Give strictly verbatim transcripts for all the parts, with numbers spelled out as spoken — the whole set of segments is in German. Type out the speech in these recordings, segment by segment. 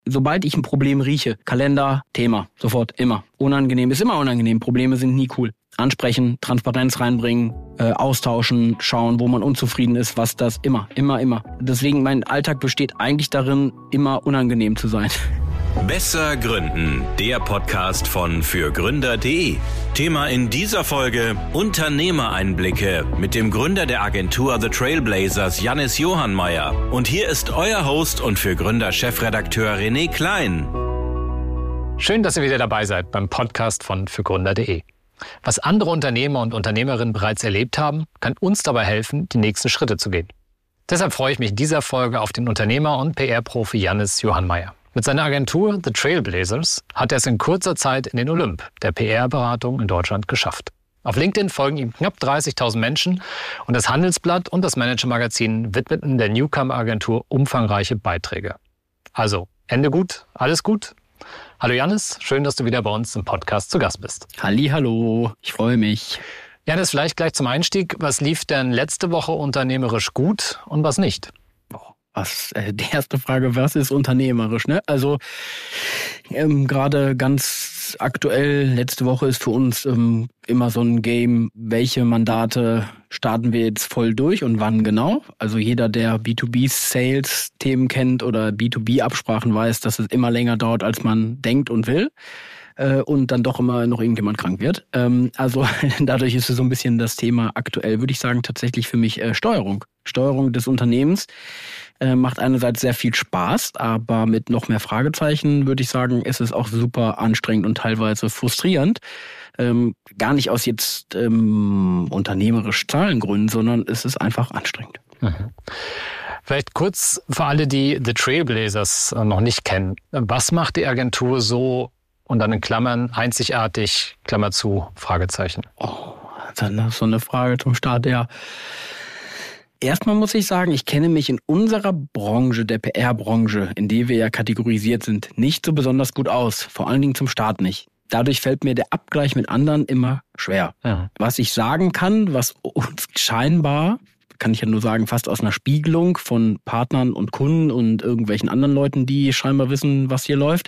Sobald ich ein Problem rieche, Kalender, Thema, sofort, immer. Unangenehm ist immer unangenehm, Probleme sind nie cool. Ansprechen, Transparenz reinbringen, äh, austauschen, schauen, wo man unzufrieden ist, was das, immer, immer, immer. Deswegen, mein Alltag besteht eigentlich darin, immer unangenehm zu sein. Besser gründen, der Podcast von fürgründer punkt de. Thema in dieser Folge: Unternehmereinblicke mit dem Gründer der Agentur The Trailblazers, Jannis Johannmeier. Und hier ist euer Host und Fürgründer-Chefredakteur René Klein. Schön, dass ihr wieder dabei seid beim Podcast von fürgründer punkt de. Was andere Unternehmer und Unternehmerinnen bereits erlebt haben, kann uns dabei helfen, die nächsten Schritte zu gehen. Deshalb freue ich mich in dieser Folge auf den Unternehmer und P R-Profi Jannis Johannmeier. Mit seiner Agentur The Trailblazers hat er es in kurzer Zeit in den Olymp der P R-Beratung in Deutschland geschafft. Auf LinkedIn folgen ihm knapp dreißigtausend Menschen und das Handelsblatt und das Manager-Magazin widmeten der Newcomer-Agentur umfangreiche Beiträge. Also, Ende gut, alles gut? Hallo Jannis, schön, dass du wieder bei uns im Podcast zu Gast bist. Hallihallo, ich freue mich. Jannis, vielleicht gleich zum Einstieg. Was lief denn letzte Woche unternehmerisch gut und was nicht? Was, äh, die erste Frage, was ist unternehmerisch, ne? Also ähm, gerade ganz aktuell, letzte Woche ist für uns ähm, immer so ein Game, welche Mandate starten wir jetzt voll durch und wann genau? Also jeder, der B zwei B-Sales-Themen kennt oder B zwei B-Absprachen weiß, dass es immer länger dauert, als man denkt und will. Und dann doch immer noch irgendjemand krank wird. Also dadurch ist es so ein bisschen das Thema aktuell, würde ich sagen, tatsächlich für mich Steuerung. Steuerung des Unternehmens macht einerseits sehr viel Spaß, aber mit noch mehr Fragezeichen, würde ich sagen, ist es auch super anstrengend und teilweise frustrierend. Gar nicht aus jetzt ähm, unternehmerisch Zahlengründen, sondern es ist einfach anstrengend. Mhm. Vielleicht kurz für alle, die The Trailblazers noch nicht kennen. Was macht die Agentur so, und dann in Klammern, einzigartig, Klammer zu, Fragezeichen? Oh, dann so eine Frage zum Start, ja. Erstmal muss ich sagen, ich kenne mich in unserer Branche, der P R-Branche, in die wir ja kategorisiert sind, nicht so besonders gut aus. Vor allen Dingen zum Start nicht. Dadurch fällt mir der Abgleich mit anderen immer schwer. Ja. Was ich sagen kann, was uns scheinbar, kann ich ja nur sagen, fast aus einer Spiegelung von Partnern und Kunden und irgendwelchen anderen Leuten, die scheinbar wissen, was hier läuft.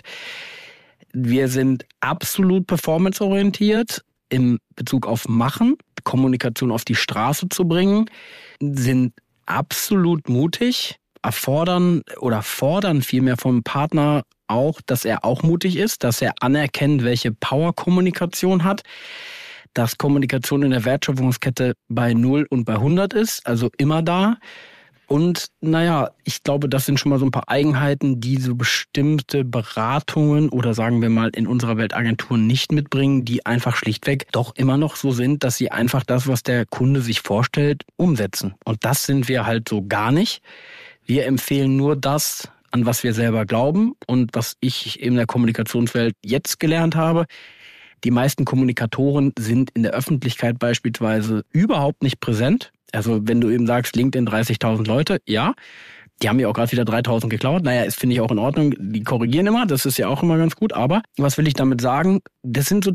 Wir sind absolut performanceorientiert in Bezug auf Machen, Kommunikation auf die Straße zu bringen, sind absolut mutig, erfordern oder fordern vielmehr vom Partner auch, dass er auch mutig ist, dass er anerkennt, welche Power Kommunikation hat, dass Kommunikation in der Wertschöpfungskette bei null und bei hundert ist, also immer da. Und naja, ich glaube, das sind schon mal so ein paar Eigenheiten, die so bestimmte Beratungen oder sagen wir mal in unserer Welt Agenturen nicht mitbringen, die einfach schlichtweg doch immer noch so sind, dass sie einfach das, was der Kunde sich vorstellt, umsetzen. Und das sind wir halt so gar nicht. Wir empfehlen nur das, an was wir selber glauben und was ich in der Kommunikationswelt jetzt gelernt habe. Die meisten Kommunikatoren sind in der Öffentlichkeit beispielsweise überhaupt nicht präsent. Also wenn du eben sagst, LinkedIn dreißigtausend Leute, ja, die haben ja auch gerade wieder dreitausend geklaut. Naja, das finde ich auch in Ordnung. Die korrigieren immer, das ist ja auch immer ganz gut. Aber was will ich damit sagen? Das sind so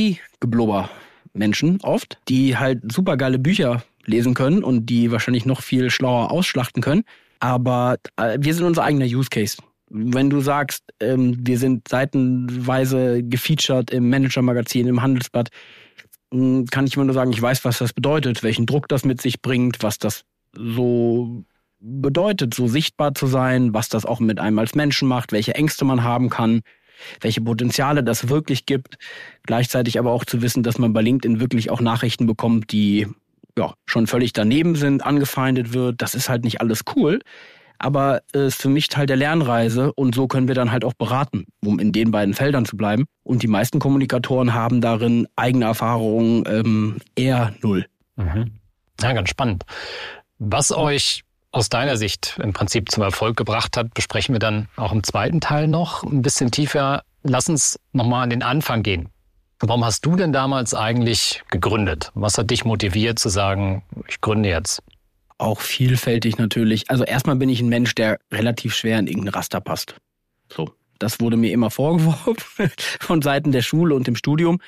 Theoriegeblubber-Menschen oft, die halt super geile Bücher lesen können und die wahrscheinlich noch viel schlauer ausschlachten können. Aber äh, wir sind unser eigener Use Case. Wenn du sagst, ähm, wir sind seitenweise gefeatured im Manager-Magazin, im Handelsblatt, kann ich immer nur sagen, ich weiß, was das bedeutet, welchen Druck das mit sich bringt, was das so bedeutet, so sichtbar zu sein, was das auch mit einem als Menschen macht, welche Ängste man haben kann, welche Potenziale das wirklich gibt. Gleichzeitig aber auch zu wissen, dass man bei LinkedIn wirklich auch Nachrichten bekommt, die ja schon völlig daneben sind, angefeindet wird. Das ist halt nicht alles cool. Aber es ist für mich Teil der Lernreise und so können wir dann halt auch beraten, um in den beiden Feldern zu bleiben. Und die meisten Kommunikatoren haben darin eigene Erfahrungen ähm, eher null. Mhm. Ja, ganz spannend. Was euch aus deiner Sicht im Prinzip zum Erfolg gebracht hat, besprechen wir dann auch im zweiten Teil noch ein bisschen tiefer. Lass uns nochmal an den Anfang gehen. Warum hast du denn damals eigentlich gegründet? Was hat dich motiviert zu sagen, ich gründe jetzt? Auch vielfältig natürlich. Also erstmal bin ich ein Mensch, der relativ schwer in irgendein Raster passt. So. Das wurde mir immer vorgeworfen von Seiten der Schule und dem Studium.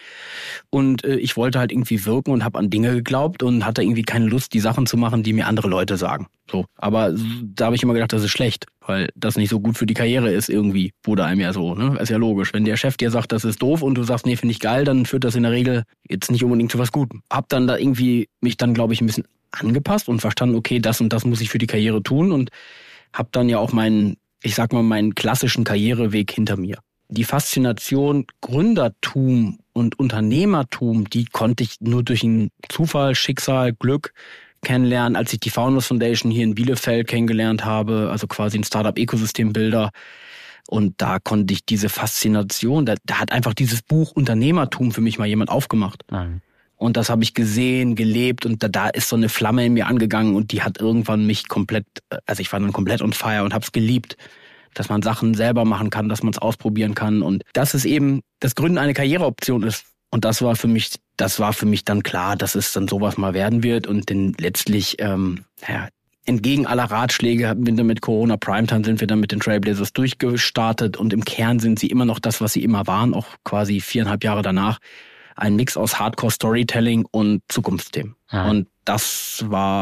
Und äh, ich wollte halt irgendwie wirken und habe an Dinge geglaubt und hatte irgendwie keine Lust, die Sachen zu machen, die mir andere Leute sagen. So, aber da habe ich immer gedacht, das ist schlecht, weil das nicht so gut für die Karriere ist irgendwie, wurde einem ja so, ne? Ist ja logisch. Wenn der Chef dir sagt, das ist doof und du sagst, nee, finde ich geil, dann führt das in der Regel jetzt nicht unbedingt zu was Gutem. Hab dann da irgendwie mich dann, glaube ich, ein bisschen angepasst und verstanden, okay, das und das muss ich für die Karriere tun und hab dann ja auch meinen, ich sag mal, meinen klassischen Karriereweg hinter mir. Die Faszination Gründertum und Unternehmertum, die konnte ich nur durch einen Zufall, Schicksal, Glück kennenlernen, als ich die Founders Foundation hier in Bielefeld kennengelernt habe, also quasi ein Startup-Ökosystembilder. Und da konnte ich diese Faszination, da, da hat einfach dieses Buch Unternehmertum für mich mal jemand aufgemacht. Nein. Und das habe ich gesehen, gelebt und da, da ist so eine Flamme in mir angegangen und die hat irgendwann mich komplett, also ich war dann komplett on fire und habe es geliebt, dass man Sachen selber machen kann, dass man es ausprobieren kann und dass es eben das Gründen eine Karriereoption ist. Und das war für mich, das war für mich dann klar, dass es dann sowas mal werden wird und denn letztlich, ähm, ja, entgegen aller Ratschläge haben wir mit Corona Primetime sind wir dann mit den Trailblazers durchgestartet und im Kern sind sie immer noch das, was sie immer waren, auch quasi viereinhalb Jahre danach. Ein Mix aus Hardcore-Storytelling und Zukunftsthemen. Ja. Und das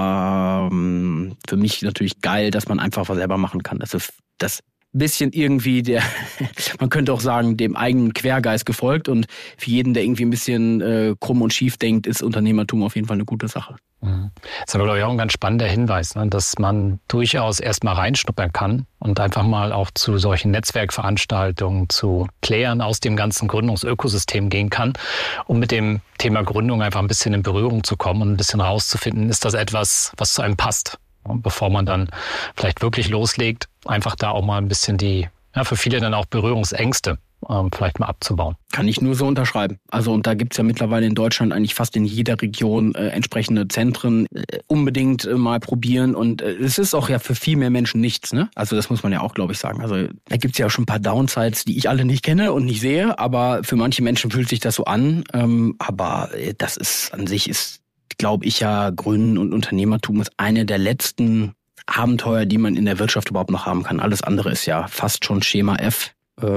war ähm, für mich natürlich geil, dass man einfach was selber machen kann. Also das bisschen irgendwie der, man könnte auch sagen, dem eigenen Quergeist gefolgt und für jeden, der irgendwie ein bisschen äh, krumm und schief denkt, ist Unternehmertum auf jeden Fall eine gute Sache. Das ist aber, glaube ich, auch ein ganz spannender Hinweis, ne? Dass man durchaus erstmal reinschnuppern kann und einfach mal auch zu solchen Netzwerkveranstaltungen, zu Playern aus dem ganzen Gründungsökosystem gehen kann, um mit dem Thema Gründung einfach ein bisschen in Berührung zu kommen und ein bisschen rauszufinden, ist das etwas, was zu einem passt. Und bevor man dann vielleicht wirklich loslegt, einfach da auch mal ein bisschen die, ja, für viele dann auch Berührungsängste ähm, vielleicht mal abzubauen. Kann ich nur so unterschreiben. Also und da gibt's ja mittlerweile in Deutschland eigentlich fast in jeder Region äh, entsprechende Zentren. Äh, unbedingt äh, mal probieren und äh, es ist auch ja für viel mehr Menschen nichts, ne? Also das muss man ja auch, glaube ich, sagen. Also da gibt's ja auch schon ein paar Downsides, die ich alle nicht kenne und nicht sehe, aber für manche Menschen fühlt sich das so an. Ähm, aber äh, das ist an sich ist glaube ich ja, Gründen und Unternehmertum ist eine der letzten Abenteuer, die man in der Wirtschaft überhaupt noch haben kann. Alles andere ist ja fast schon Schema F äh,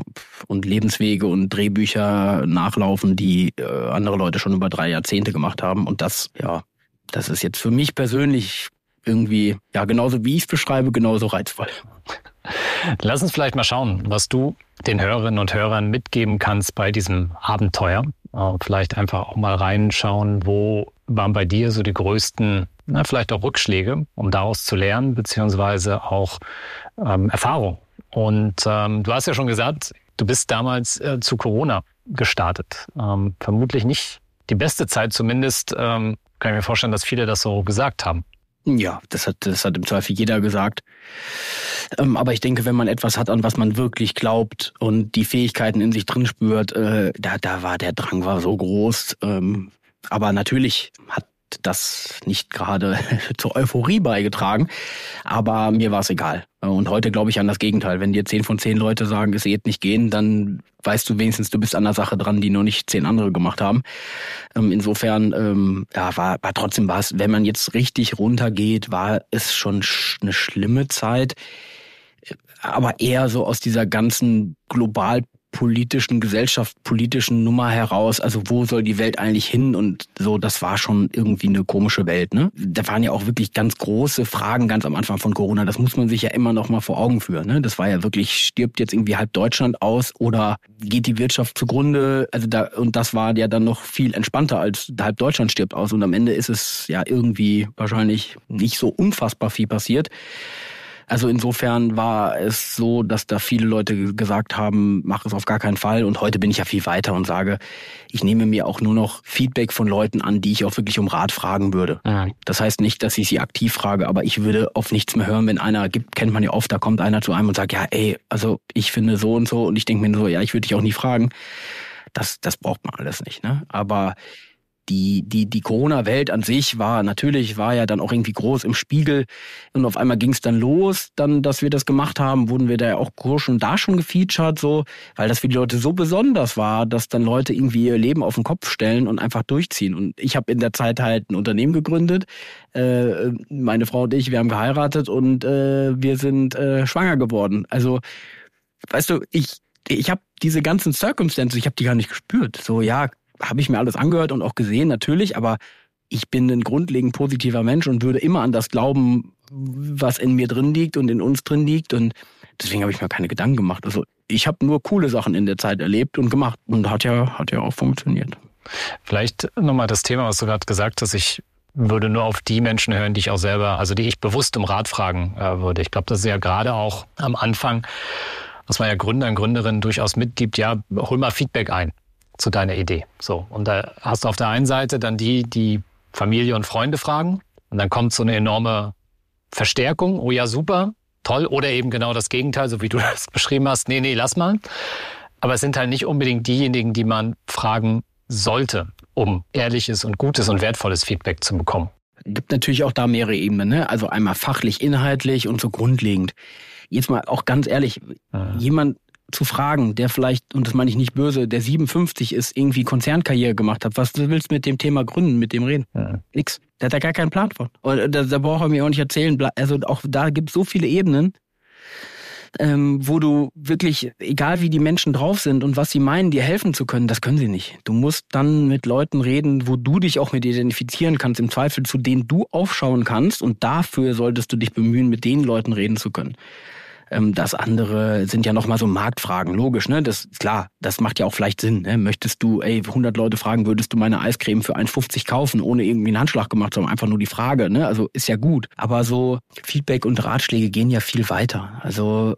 und Lebenswege und Drehbücher nachlaufen, die äh, andere Leute schon über drei Jahrzehnte gemacht haben. Und das, ja, das ist jetzt für mich persönlich irgendwie, ja, genauso wie ich es beschreibe, genauso reizvoll. Lass uns vielleicht mal schauen, was du den Hörerinnen und Hörern mitgeben kannst bei diesem Abenteuer. Vielleicht einfach auch mal reinschauen, wo waren bei dir so die größten, na, vielleicht auch Rückschläge, um daraus zu lernen, beziehungsweise auch ähm, Erfahrung. Und ähm, du hast ja schon gesagt, du bist damals äh, zu Corona gestartet. Ähm, vermutlich nicht die beste Zeit, zumindest ähm, kann ich mir vorstellen, dass viele das so gesagt haben. Ja, das hat, das hat im Zweifel jeder gesagt. Ähm, aber ich denke, wenn man etwas hat, an was man wirklich glaubt und die Fähigkeiten in sich drin spürt, äh, da, da war der Drang war so groß. Ähm, aber natürlich hat das nicht gerade zur Euphorie beigetragen. Aber mir war es egal. Und heute glaube ich an das Gegenteil. Wenn dir zehn von zehn Leute sagen, es wird nicht gehen, dann weißt du wenigstens, du bist an der Sache dran, die nur nicht zehn andere gemacht haben. Ähm, insofern, ähm, ja, war, war trotzdem was. Wenn man jetzt richtig runtergeht, war es schon eine schlimme Zeit. Aber eher so aus dieser ganzen global politischen, gesellschaftspolitischen Nummer heraus, also wo soll die Welt eigentlich hin und so, das war schon irgendwie eine komische Welt, ne? Da waren ja auch wirklich ganz große Fragen ganz am Anfang von Corona, das muss man sich ja immer noch mal vor Augen führen, ne? Das war ja wirklich, stirbt jetzt irgendwie halb Deutschland aus oder geht die Wirtschaft zugrunde, also da, und das war ja dann noch viel entspannter als halb Deutschland stirbt aus und am Ende ist es ja irgendwie wahrscheinlich nicht so unfassbar viel passiert. Also insofern war es so, dass da viele Leute gesagt haben, mach es auf gar keinen Fall. Und heute bin ich ja viel weiter und sage, ich nehme mir auch nur noch Feedback von Leuten an, die ich auch wirklich um Rat fragen würde. Mhm. Das heißt nicht, dass ich sie aktiv frage, aber ich würde auf nichts mehr hören, wenn einer gibt, kennt man ja oft, da kommt einer zu einem und sagt, ja, ey, also ich finde so und so und ich denke mir so, ja, ich würde dich auch nie fragen. Das, das braucht man alles nicht, ne? Aber Die, die, die Corona-Welt an sich war, natürlich war ja dann auch irgendwie groß im Spiegel und auf einmal ging es dann los, dann, dass wir das gemacht haben, wurden wir da ja auch schon da schon gefeatured, so, weil das für die Leute so besonders war, dass dann Leute irgendwie ihr Leben auf den Kopf stellen und einfach durchziehen. Und ich habe in der Zeit halt ein Unternehmen gegründet, äh, meine Frau und ich, wir haben geheiratet und äh, wir sind äh, schwanger geworden. Also weißt du, ich, ich habe diese ganzen Circumstances, ich habe die gar nicht gespürt. So, ja, habe ich mir alles angehört und auch gesehen, natürlich, aber ich bin ein grundlegend positiver Mensch und würde immer an das glauben, was in mir drin liegt und in uns drin liegt. Und deswegen habe ich mir keine Gedanken gemacht. Also ich habe nur coole Sachen in der Zeit erlebt und gemacht und hat ja, hat ja auch funktioniert. Vielleicht nochmal das Thema, was du gerade gesagt hast. Ich würde nur auf die Menschen hören, die ich auch selber, also die ich bewusst um Rat fragen äh, würde. Ich glaube, das ist ja gerade auch am Anfang, was man ja Gründern, Gründerinnen durchaus mitgibt, ja, hol mal Feedback ein zu deiner Idee. So. Und da hast du auf der einen Seite dann die, die Familie und Freunde fragen und dann kommt so eine enorme Verstärkung. Oh ja, super, toll. Oder eben genau das Gegenteil, so wie du das beschrieben hast. Nee, nee, lass mal. Aber es sind halt nicht unbedingt diejenigen, die man fragen sollte, um ehrliches und gutes und wertvolles Feedback zu bekommen. Es gibt natürlich auch da mehrere Ebenen, ne? Also einmal fachlich, inhaltlich und so grundlegend. Jetzt mal auch ganz ehrlich, ja. Jemand zu fragen, der vielleicht, und das meine ich nicht böse, der siebenundfünfzig ist, irgendwie Konzernkarriere gemacht hat. Was willst du mit dem Thema gründen, mit dem reden? Ja. Nix. Der hat da gar keinen Plan von. Und da, da braucht er mir auch nicht erzählen. Also auch da gibt es so viele Ebenen, ähm, wo du wirklich, egal wie die Menschen drauf sind und was sie meinen, dir helfen zu können, das können sie nicht. Du musst dann mit Leuten reden, wo du dich auch mit identifizieren kannst, im Zweifel zu denen du aufschauen kannst, und dafür solltest du dich bemühen, mit den Leuten reden zu können. Das andere sind ja nochmal so Marktfragen, logisch, ne? Das ist klar, das macht ja auch vielleicht Sinn, ne? Möchtest du, ey, hundert Leute fragen, würdest du meine Eiscreme für eins fünfzig kaufen, ohne irgendwie einen Handschlag gemacht, sondern einfach nur die Frage, ne? Also ist ja gut. Aber so Feedback und Ratschläge gehen ja viel weiter. Also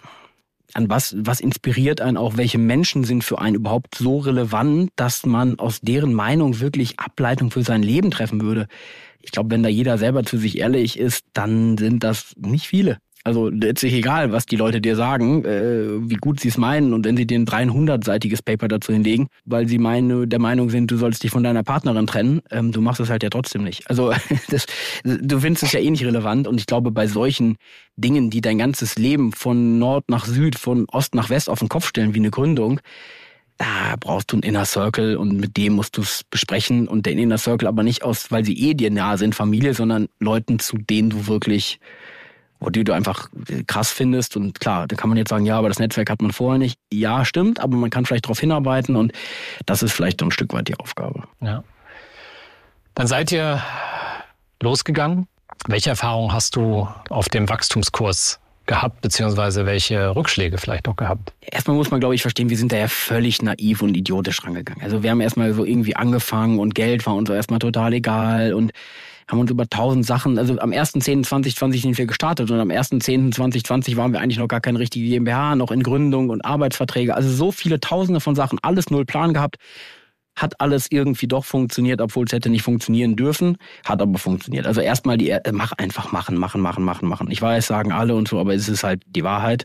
an was, was inspiriert einen auch? Welche Menschen sind für einen überhaupt so relevant, dass man aus deren Meinung wirklich Ableitung für sein Leben treffen würde? Ich glaube, wenn da jeder selber zu sich ehrlich ist, dann sind das nicht viele. Also letztlich egal, was die Leute dir sagen, äh, wie gut sie es meinen, und wenn sie dir ein dreihundertseitiges Paper dazu hinlegen, weil sie meinen, der Meinung sind, du sollst dich von deiner Partnerin trennen, ähm, du machst es halt ja trotzdem nicht. Also das, du findest es ja eh nicht relevant, und ich glaube, bei solchen Dingen, die dein ganzes Leben von Nord nach Süd, von Ost nach West auf den Kopf stellen, wie eine Gründung, da brauchst du einen Inner Circle, und mit dem musst du es besprechen, und den Inner Circle aber nicht aus, weil sie eh dir nahe sind, Familie, sondern Leuten, zu denen du wirklich, wo die du einfach krass findest. Und klar, da kann man jetzt sagen, ja, aber das Netzwerk hat man vorher nicht. Ja, stimmt, aber man kann vielleicht darauf hinarbeiten, und das ist vielleicht ein Stück weit die Aufgabe. Ja. Dann seid ihr losgegangen. Welche Erfahrungen hast du auf dem Wachstumskurs gehabt, beziehungsweise welche Rückschläge vielleicht auch gehabt? Erstmal muss man, glaube ich, verstehen, wir sind da ja völlig naiv und idiotisch rangegangen. Also wir haben erstmal so irgendwie angefangen, und Geld war uns erstmal total egal, und haben uns über tausend Sachen, also am ersten zehnten zweitausendzwanzig sind wir gestartet, und am ersten zehnten zweitausendzwanzig waren wir eigentlich noch gar keine richtige GmbH, noch in Gründung und Arbeitsverträge, also so viele Tausende von Sachen, alles null Plan gehabt, hat alles irgendwie doch funktioniert, obwohl es hätte nicht funktionieren dürfen, hat aber funktioniert. Also erstmal die, äh, mach einfach machen, machen, machen, machen, machen. Ich weiß, sagen alle und so, aber es ist halt die Wahrheit.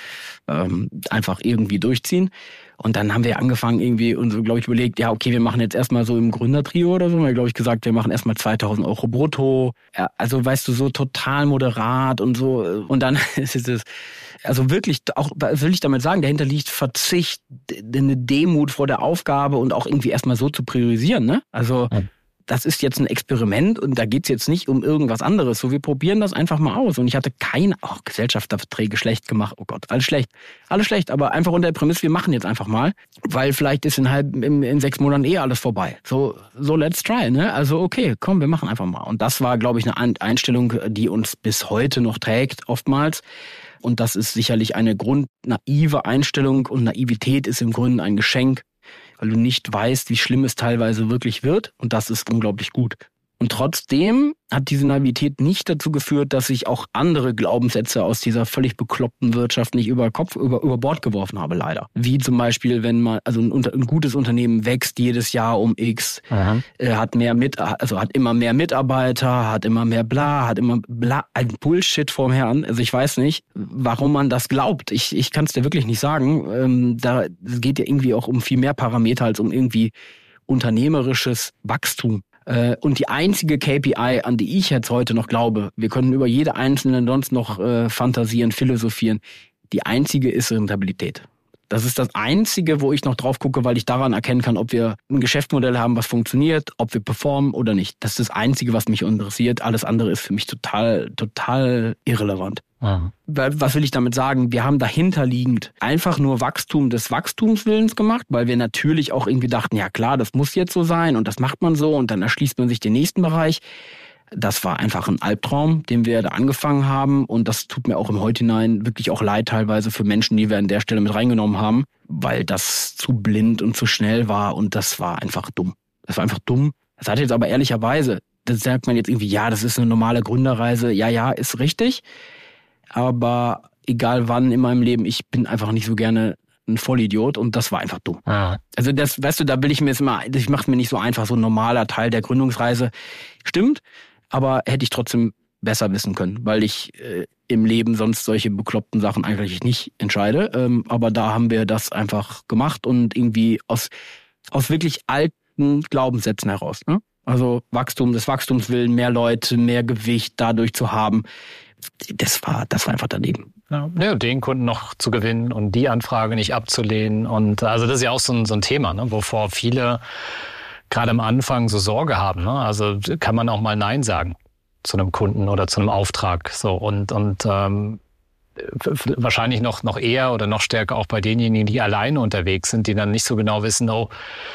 Ähm, einfach irgendwie durchziehen. Und dann haben wir angefangen irgendwie und so, glaube ich, überlegt, ja, okay, wir machen jetzt erstmal so im Gründertrio oder so. Wir haben, glaube ich, gesagt, wir machen erstmal zweitausend Euro brutto. Ja, also, weißt du, so total moderat und so. Und dann ist es, also wirklich, auch, was will ich damit sagen, dahinter liegt Verzicht, eine Demut vor der Aufgabe und auch irgendwie erstmal so zu priorisieren, ne? Also, ja. Das ist jetzt ein Experiment, und da geht's jetzt nicht um irgendwas anderes. So, wir probieren das einfach mal aus. Und ich hatte keine, auch oh, Gesellschafterverträge schlecht gemacht. Oh Gott, alles schlecht. Alles schlecht, aber einfach unter der Prämisse, wir machen jetzt einfach mal. Weil vielleicht ist in halb, in, in sechs Monaten eh alles vorbei. So, so let's try, ne? Also okay, komm, wir machen einfach mal. Und das war, glaube ich, eine Einstellung, die uns bis heute noch trägt, oftmals. Und das ist sicherlich eine grundnaive Einstellung, und Naivität ist im Grunde ein Geschenk, weil du nicht weißt, wie schlimm es teilweise wirklich wird, und das ist unglaublich gut. Und trotzdem hat diese Naivität nicht dazu geführt, dass ich auch andere Glaubenssätze aus dieser völlig bekloppten Wirtschaft nicht über Kopf, über, über Bord geworfen habe, leider. Wie zum Beispiel, wenn man, also ein, ein gutes Unternehmen wächst jedes Jahr um X, äh, hat mehr mit, also hat immer mehr Mitarbeiter, hat immer mehr bla, hat immer bla, ein Bullshit vorm Herrn. Also ich weiß nicht, warum man das glaubt. Ich, ich kann es dir wirklich nicht sagen. Ähm, da es geht ja irgendwie auch um viel mehr Parameter als um irgendwie unternehmerisches Wachstum. Und die einzige K P I, an die ich jetzt heute noch glaube, wir können über jede einzelne sonst noch äh, fantasieren, philosophieren, die einzige ist Rentabilität. Das ist das Einzige, wo ich noch drauf gucke, weil ich daran erkennen kann, ob wir ein Geschäftsmodell haben, was funktioniert, ob wir performen oder nicht. Das ist das Einzige, was mich interessiert. Alles andere ist für mich total, total irrelevant. Mhm. Was will ich damit sagen? Wir haben dahinterliegend einfach nur Wachstum des Wachstumswillens gemacht, weil wir natürlich auch irgendwie dachten, ja klar, das muss jetzt so sein und das macht man so und dann erschließt man sich den nächsten Bereich. Das war einfach ein Albtraum, den wir da angefangen haben und das tut mir auch im Heutinein wirklich auch leid teilweise für Menschen, die wir an der Stelle mit reingenommen haben, weil das zu blind und zu schnell war und das war einfach dumm. Das war einfach dumm. Das hat jetzt aber ehrlicherweise, das sagt man jetzt irgendwie, ja, das ist eine normale Gründerreise. Ja, ja, ist richtig. Aber egal wann in meinem Leben, ich bin einfach nicht so gerne ein Vollidiot und das war einfach dumm. Ja. Also das, weißt du, da will ich mir jetzt immer, ich mache mir nicht so einfach, so ein normaler Teil der Gründungsreise. Stimmt, aber hätte ich trotzdem besser wissen können, weil ich äh, im Leben sonst solche bekloppten Sachen eigentlich nicht entscheide. Ähm, aber da haben wir das einfach gemacht und irgendwie aus, aus wirklich alten Glaubenssätzen heraus. Ne? Also Wachstum, des Wachstumswillen, mehr Leute, mehr Gewicht dadurch zu haben. Das war, das war einfach daneben. Ja, den Kunden noch zu gewinnen und die Anfrage nicht abzulehnen. Und also das ist ja auch so ein, so ein Thema, ne, wovor viele gerade am Anfang so Sorge haben. Ne? Also kann man auch mal Nein sagen zu einem Kunden oder zu einem Auftrag. So und und ähm, wahrscheinlich noch noch eher oder noch stärker auch bei denjenigen, die alleine unterwegs sind, die dann nicht so genau wissen, oh,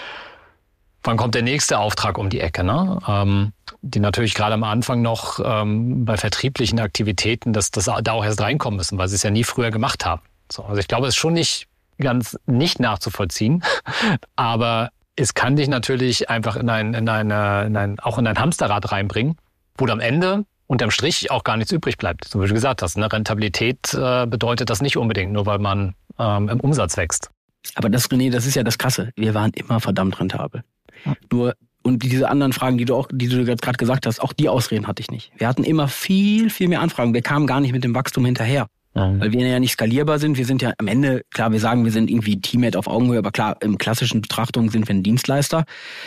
wann kommt der nächste Auftrag um die Ecke, ne? Ähm, die natürlich gerade am Anfang noch ähm, bei vertrieblichen Aktivitäten, dass das da auch erst reinkommen müssen, weil sie es ja nie früher gemacht haben. So, also ich glaube, es ist schon nicht ganz nicht nachzuvollziehen, aber es kann dich natürlich einfach in ein, in eine, in ein, auch in ein Hamsterrad reinbringen, wo du am Ende unterm Strich auch gar nichts übrig bleibt. So wie du gesagt hast, ne? Rentabilität äh, bedeutet das nicht unbedingt, nur weil man ähm, im Umsatz wächst. Aber das, René, das ist ja das Krasse. Wir waren immer verdammt rentabel. Ja. Nur, und diese anderen Fragen, die du auch, die du gerade gesagt hast, auch die Ausreden hatte ich nicht. Wir hatten immer viel, viel mehr Anfragen. Wir kamen gar nicht mit dem Wachstum hinterher. Mhm. Weil wir ja nicht skalierbar sind. Wir sind ja am Ende, klar, wir sagen, wir sind irgendwie Teammate auf Augenhöhe, aber klar, im klassischen Betrachtung sind wir ein Dienstleister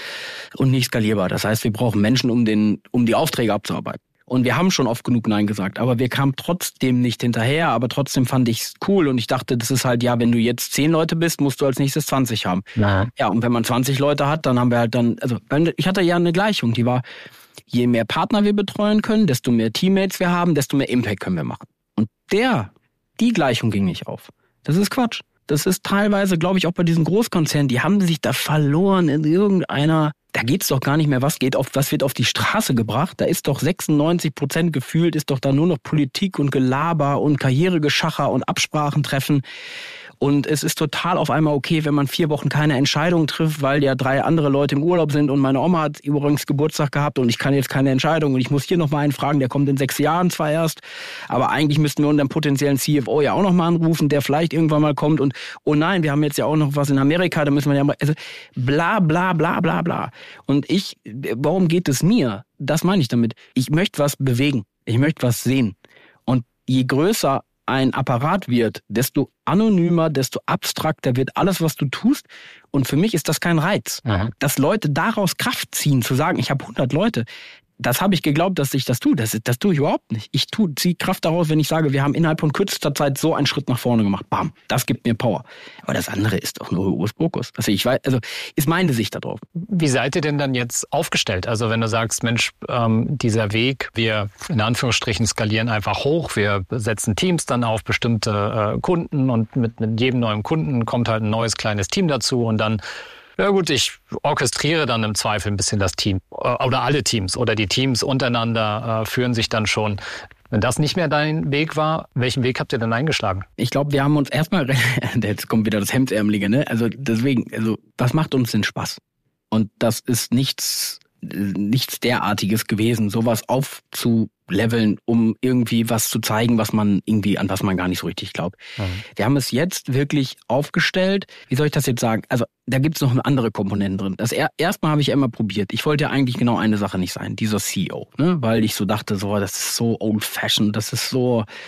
und nicht skalierbar. Das heißt, wir brauchen Menschen, um den, um die Aufträge abzuarbeiten. Und wir haben schon oft genug Nein gesagt, aber wir kamen trotzdem nicht hinterher, aber trotzdem fand ich es cool und ich dachte, das ist halt, ja, wenn du jetzt zehn Leute bist, musst du als nächstes zwanzig haben. Ja, ja und wenn man zwanzig Leute hat, dann haben wir halt dann, also ich hatte ja eine Gleichung, die war, je mehr Partner wir betreuen können, desto mehr Teammates wir haben, desto mehr Impact können wir machen. Und der, die Gleichung ging nicht auf. Das ist Quatsch. Das ist teilweise, glaube ich, auch bei diesen Großkonzernen, die haben sich da verloren in irgendeiner, da geht's doch gar nicht mehr, was geht auf, was wird auf die Straße gebracht. Da ist doch sechsundneunzig Prozent gefühlt, ist doch da nur noch Politik und Gelaber und Karrieregeschacher und Absprachen treffen. Und es ist total auf einmal okay, wenn man vier Wochen keine Entscheidung trifft, weil ja drei andere Leute im Urlaub sind und meine Oma hat übrigens Geburtstag gehabt und ich kann jetzt keine Entscheidung und ich muss hier noch mal einen fragen, der kommt in sechs Jahren zwar erst, aber eigentlich müssten wir unseren potenziellen C F O ja auch noch mal anrufen, der vielleicht irgendwann mal kommt und oh nein, wir haben jetzt ja auch noch was in Amerika, da müssen wir ja mal, also bla bla bla bla bla. Und ich, warum geht es mir? Das meine ich damit. Ich möchte was bewegen, ich möchte was sehen und je größer ein Apparat wird, desto anonymer, desto abstrakter wird alles, was du tust. Und für mich ist das kein Reiz. Mhm. Dass Leute daraus Kraft ziehen, zu sagen, ich habe hundert Leute, das habe ich geglaubt, dass ich das tue. Das, das tue ich überhaupt nicht. Ich tue, ziehe Kraft daraus, wenn ich sage, wir haben innerhalb von kürzester Zeit so einen Schritt nach vorne gemacht. Bam, das gibt mir Power. Aber das andere ist doch nur Hokuspokus. Also ich weiß, also ist meine Sicht darauf. Wie seid ihr denn dann jetzt aufgestellt? Also wenn du sagst, Mensch, ähm, dieser Weg, wir in Anführungsstrichen skalieren einfach hoch, wir setzen Teams dann auf bestimmte äh, Kunden und mit, mit jedem neuen Kunden kommt halt ein neues kleines Team dazu und dann ja gut, ich orchestriere dann im Zweifel ein bisschen das Team oder alle Teams oder die Teams untereinander äh, führen sich dann schon. Wenn das nicht mehr dein Weg war, welchen Weg habt ihr denn eingeschlagen? Ich glaube, wir haben uns erstmal, jetzt kommt wieder das Hemdsärmelige, ne? Also deswegen, also was macht uns denn Spaß? Und das ist nichts, nichts derartiges gewesen, sowas aufzuleveln, um irgendwie was zu zeigen, was man irgendwie, an was man gar nicht so richtig glaubt. Mhm. Wir haben es jetzt wirklich aufgestellt. Wie soll ich das jetzt sagen? Also da gibt's noch eine andere Komponente drin. Das er, erstmal habe ich ja immer probiert. Ich wollte ja eigentlich genau eine Sache nicht sein, dieser C E O, ne? Weil ich so dachte, so, das ist so old-fashioned, das ist so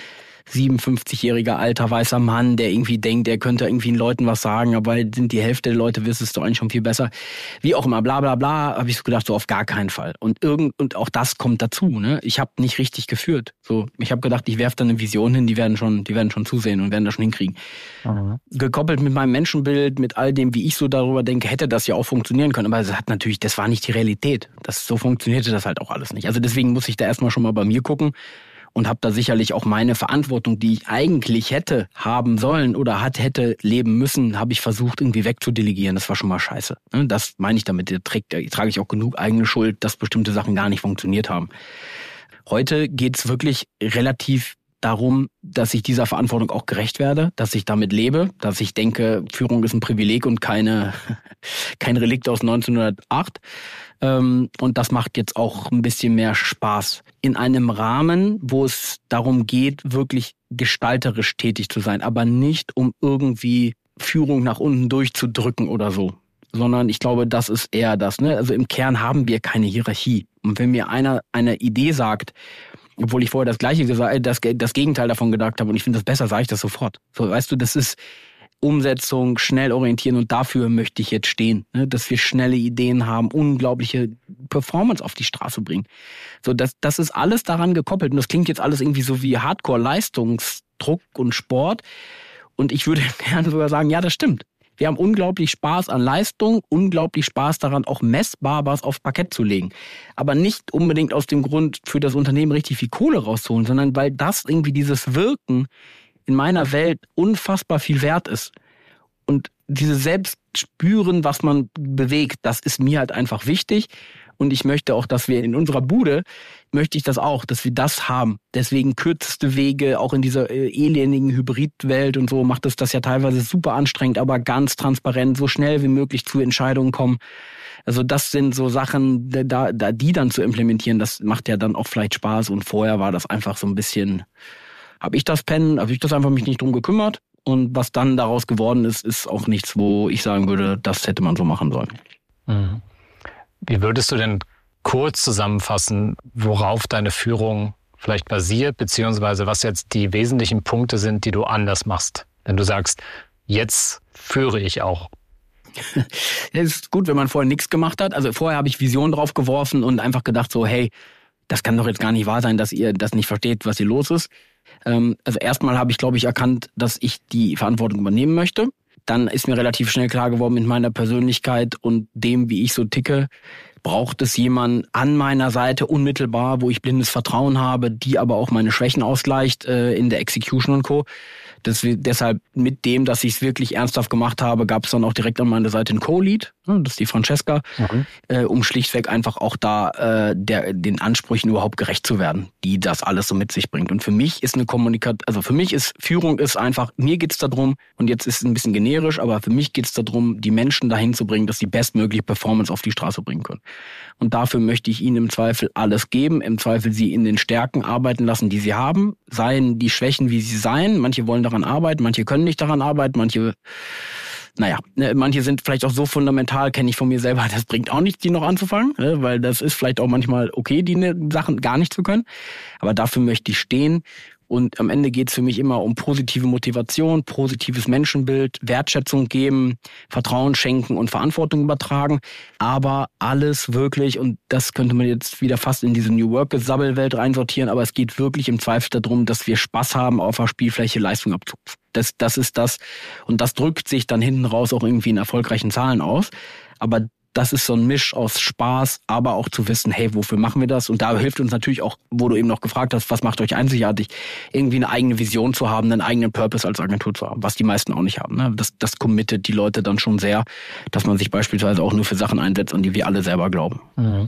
siebenundfünfzigjähriger alter weißer Mann, der irgendwie denkt, er könnte irgendwie den Leuten was sagen, aber sind die Hälfte der Leute wissen es doch eigentlich schon viel besser. Wie auch immer, bla bla bla, habe ich so gedacht, so auf gar keinen Fall. Und irgend und auch das kommt dazu, ne? Ich habe nicht richtig geführt. So, ich habe gedacht, ich werfe da eine Vision hin, die werden schon, die werden schon zusehen und werden das schon hinkriegen. Mhm. Gekoppelt mit meinem Menschenbild, mit all dem, wie ich so darüber denke, hätte das ja auch funktionieren können. Aber es hat natürlich, das war nicht die Realität. Das, so funktionierte das halt auch alles nicht. Also deswegen muss ich da erstmal schon mal bei mir gucken. Und habe da sicherlich auch meine Verantwortung, die ich eigentlich hätte haben sollen oder hat hätte leben müssen, habe ich versucht irgendwie wegzudelegieren. Das war schon mal scheiße. Das meine ich damit. Da trage ich auch genug eigene Schuld, dass bestimmte Sachen gar nicht funktioniert haben. Heute geht's wirklich relativ darum, dass ich dieser Verantwortung auch gerecht werde, dass ich damit lebe, dass ich denke, Führung ist ein Privileg und keine kein Relikt aus neunzehnhundertacht. Und das macht jetzt auch ein bisschen mehr Spaß. In einem Rahmen, wo es darum geht, wirklich gestalterisch tätig zu sein, aber nicht um irgendwie Führung nach unten durchzudrücken oder so. Sondern ich glaube, das ist eher das. Ne? Also im Kern haben wir keine Hierarchie. Und wenn mir einer eine Idee sagt, obwohl ich vorher das Gleiche gesagt, das, das Gegenteil davon gedacht habe und ich finde das besser, sage ich das sofort. So, weißt du, das ist Umsetzung, schnell orientieren und dafür möchte ich jetzt stehen, ne? Dass wir schnelle Ideen haben, unglaubliche Performance auf die Straße bringen. So, das, das ist alles daran gekoppelt und das klingt jetzt alles irgendwie so wie Hardcore-Leistungsdruck und Sport und ich würde gerne sogar sagen, ja, das stimmt. Wir haben unglaublich Spaß an Leistung, unglaublich Spaß daran, auch messbar was aufs Parkett zu legen. Aber nicht unbedingt aus dem Grund, für das Unternehmen richtig viel Kohle rauszuholen, sondern weil das irgendwie dieses Wirken in meiner Welt unfassbar viel wert ist. Und dieses Selbstspüren, was man bewegt, das ist mir halt einfach wichtig. Und ich möchte auch, dass wir in unserer Bude, möchte ich das auch, dass wir das haben. Deswegen kürzeste Wege, auch in dieser äh, elendigen Hybridwelt und so, macht es das ja teilweise super anstrengend, aber ganz transparent, so schnell wie möglich zu Entscheidungen kommen. Also das sind so Sachen, da, da die dann zu implementieren, das macht ja dann auch vielleicht Spaß. Und vorher war das einfach so ein bisschen... Habe ich das pennen, habe ich das einfach mich nicht drum gekümmert. Und was dann daraus geworden ist, ist auch nichts, wo ich sagen würde, das hätte man so machen sollen. Mhm. Wie würdest du denn kurz zusammenfassen, worauf deine Führung vielleicht basiert, beziehungsweise was jetzt die wesentlichen Punkte sind, die du anders machst? Wenn du sagst, jetzt führe ich auch. Es ist gut, wenn man vorher nichts gemacht hat. Also vorher habe ich Visionen drauf geworfen und einfach gedacht so, hey, das kann doch jetzt gar nicht wahr sein, dass ihr das nicht versteht, was hier los ist. Also erstmal habe ich, glaube ich, erkannt, dass ich die Verantwortung übernehmen möchte. Dann ist mir relativ schnell klar geworden, mit meiner Persönlichkeit und dem, wie ich so ticke, braucht es jemanden an meiner Seite unmittelbar, wo ich blindes Vertrauen habe, die aber auch meine Schwächen ausgleicht äh, in der Execution und Co. Das, deshalb mit dem, dass ich es wirklich ernsthaft gemacht habe, gab es dann auch direkt an meiner Seite einen Co-Lead, das ist die Francesca, mhm. äh, um schlichtweg einfach auch da äh, der den Ansprüchen überhaupt gerecht zu werden, die das alles so mit sich bringt. Und für mich ist eine Kommunikation, also für mich ist Führung ist einfach, mir geht's darum, und jetzt ist es ein bisschen generisch, aber für mich geht's darum, die Menschen dahin zu bringen, dass sie bestmögliche Performance auf die Straße bringen können. Und dafür möchte ich ihnen im Zweifel alles geben, im Zweifel sie in den Stärken arbeiten lassen, die sie haben, seien die Schwächen, wie sie seien. Manche wollen daran arbeiten, manche können nicht daran arbeiten, manche, naja, manche sind vielleicht auch so fundamental, kenne ich von mir selber, das bringt auch nichts, die noch anzufangen, weil das ist vielleicht auch manchmal okay, die Sachen gar nicht zu können. Aber dafür möchte ich stehen. Und am Ende geht es für mich immer um positive Motivation, positives Menschenbild, Wertschätzung geben, Vertrauen schenken und Verantwortung übertragen. Aber alles wirklich, und das könnte man jetzt wieder fast in diese New Work-Sabbelwelt reinsortieren, aber es geht wirklich im Zweifel darum, dass wir Spaß haben, auf der Spielfläche Leistung abzupfen. Das, das ist das. Und das drückt sich dann hinten raus auch irgendwie in erfolgreichen Zahlen aus. Aber das ist so ein Misch aus Spaß, aber auch zu wissen, hey, wofür machen wir das? Und da hilft uns natürlich auch, wo du eben noch gefragt hast, was macht euch einzigartig, irgendwie eine eigene Vision zu haben, einen eigenen Purpose als Agentur zu haben, was die meisten auch nicht haben. Ne? Das, das committet die Leute dann schon sehr, dass man sich beispielsweise auch nur für Sachen einsetzt, an die wir alle selber glauben. Mhm.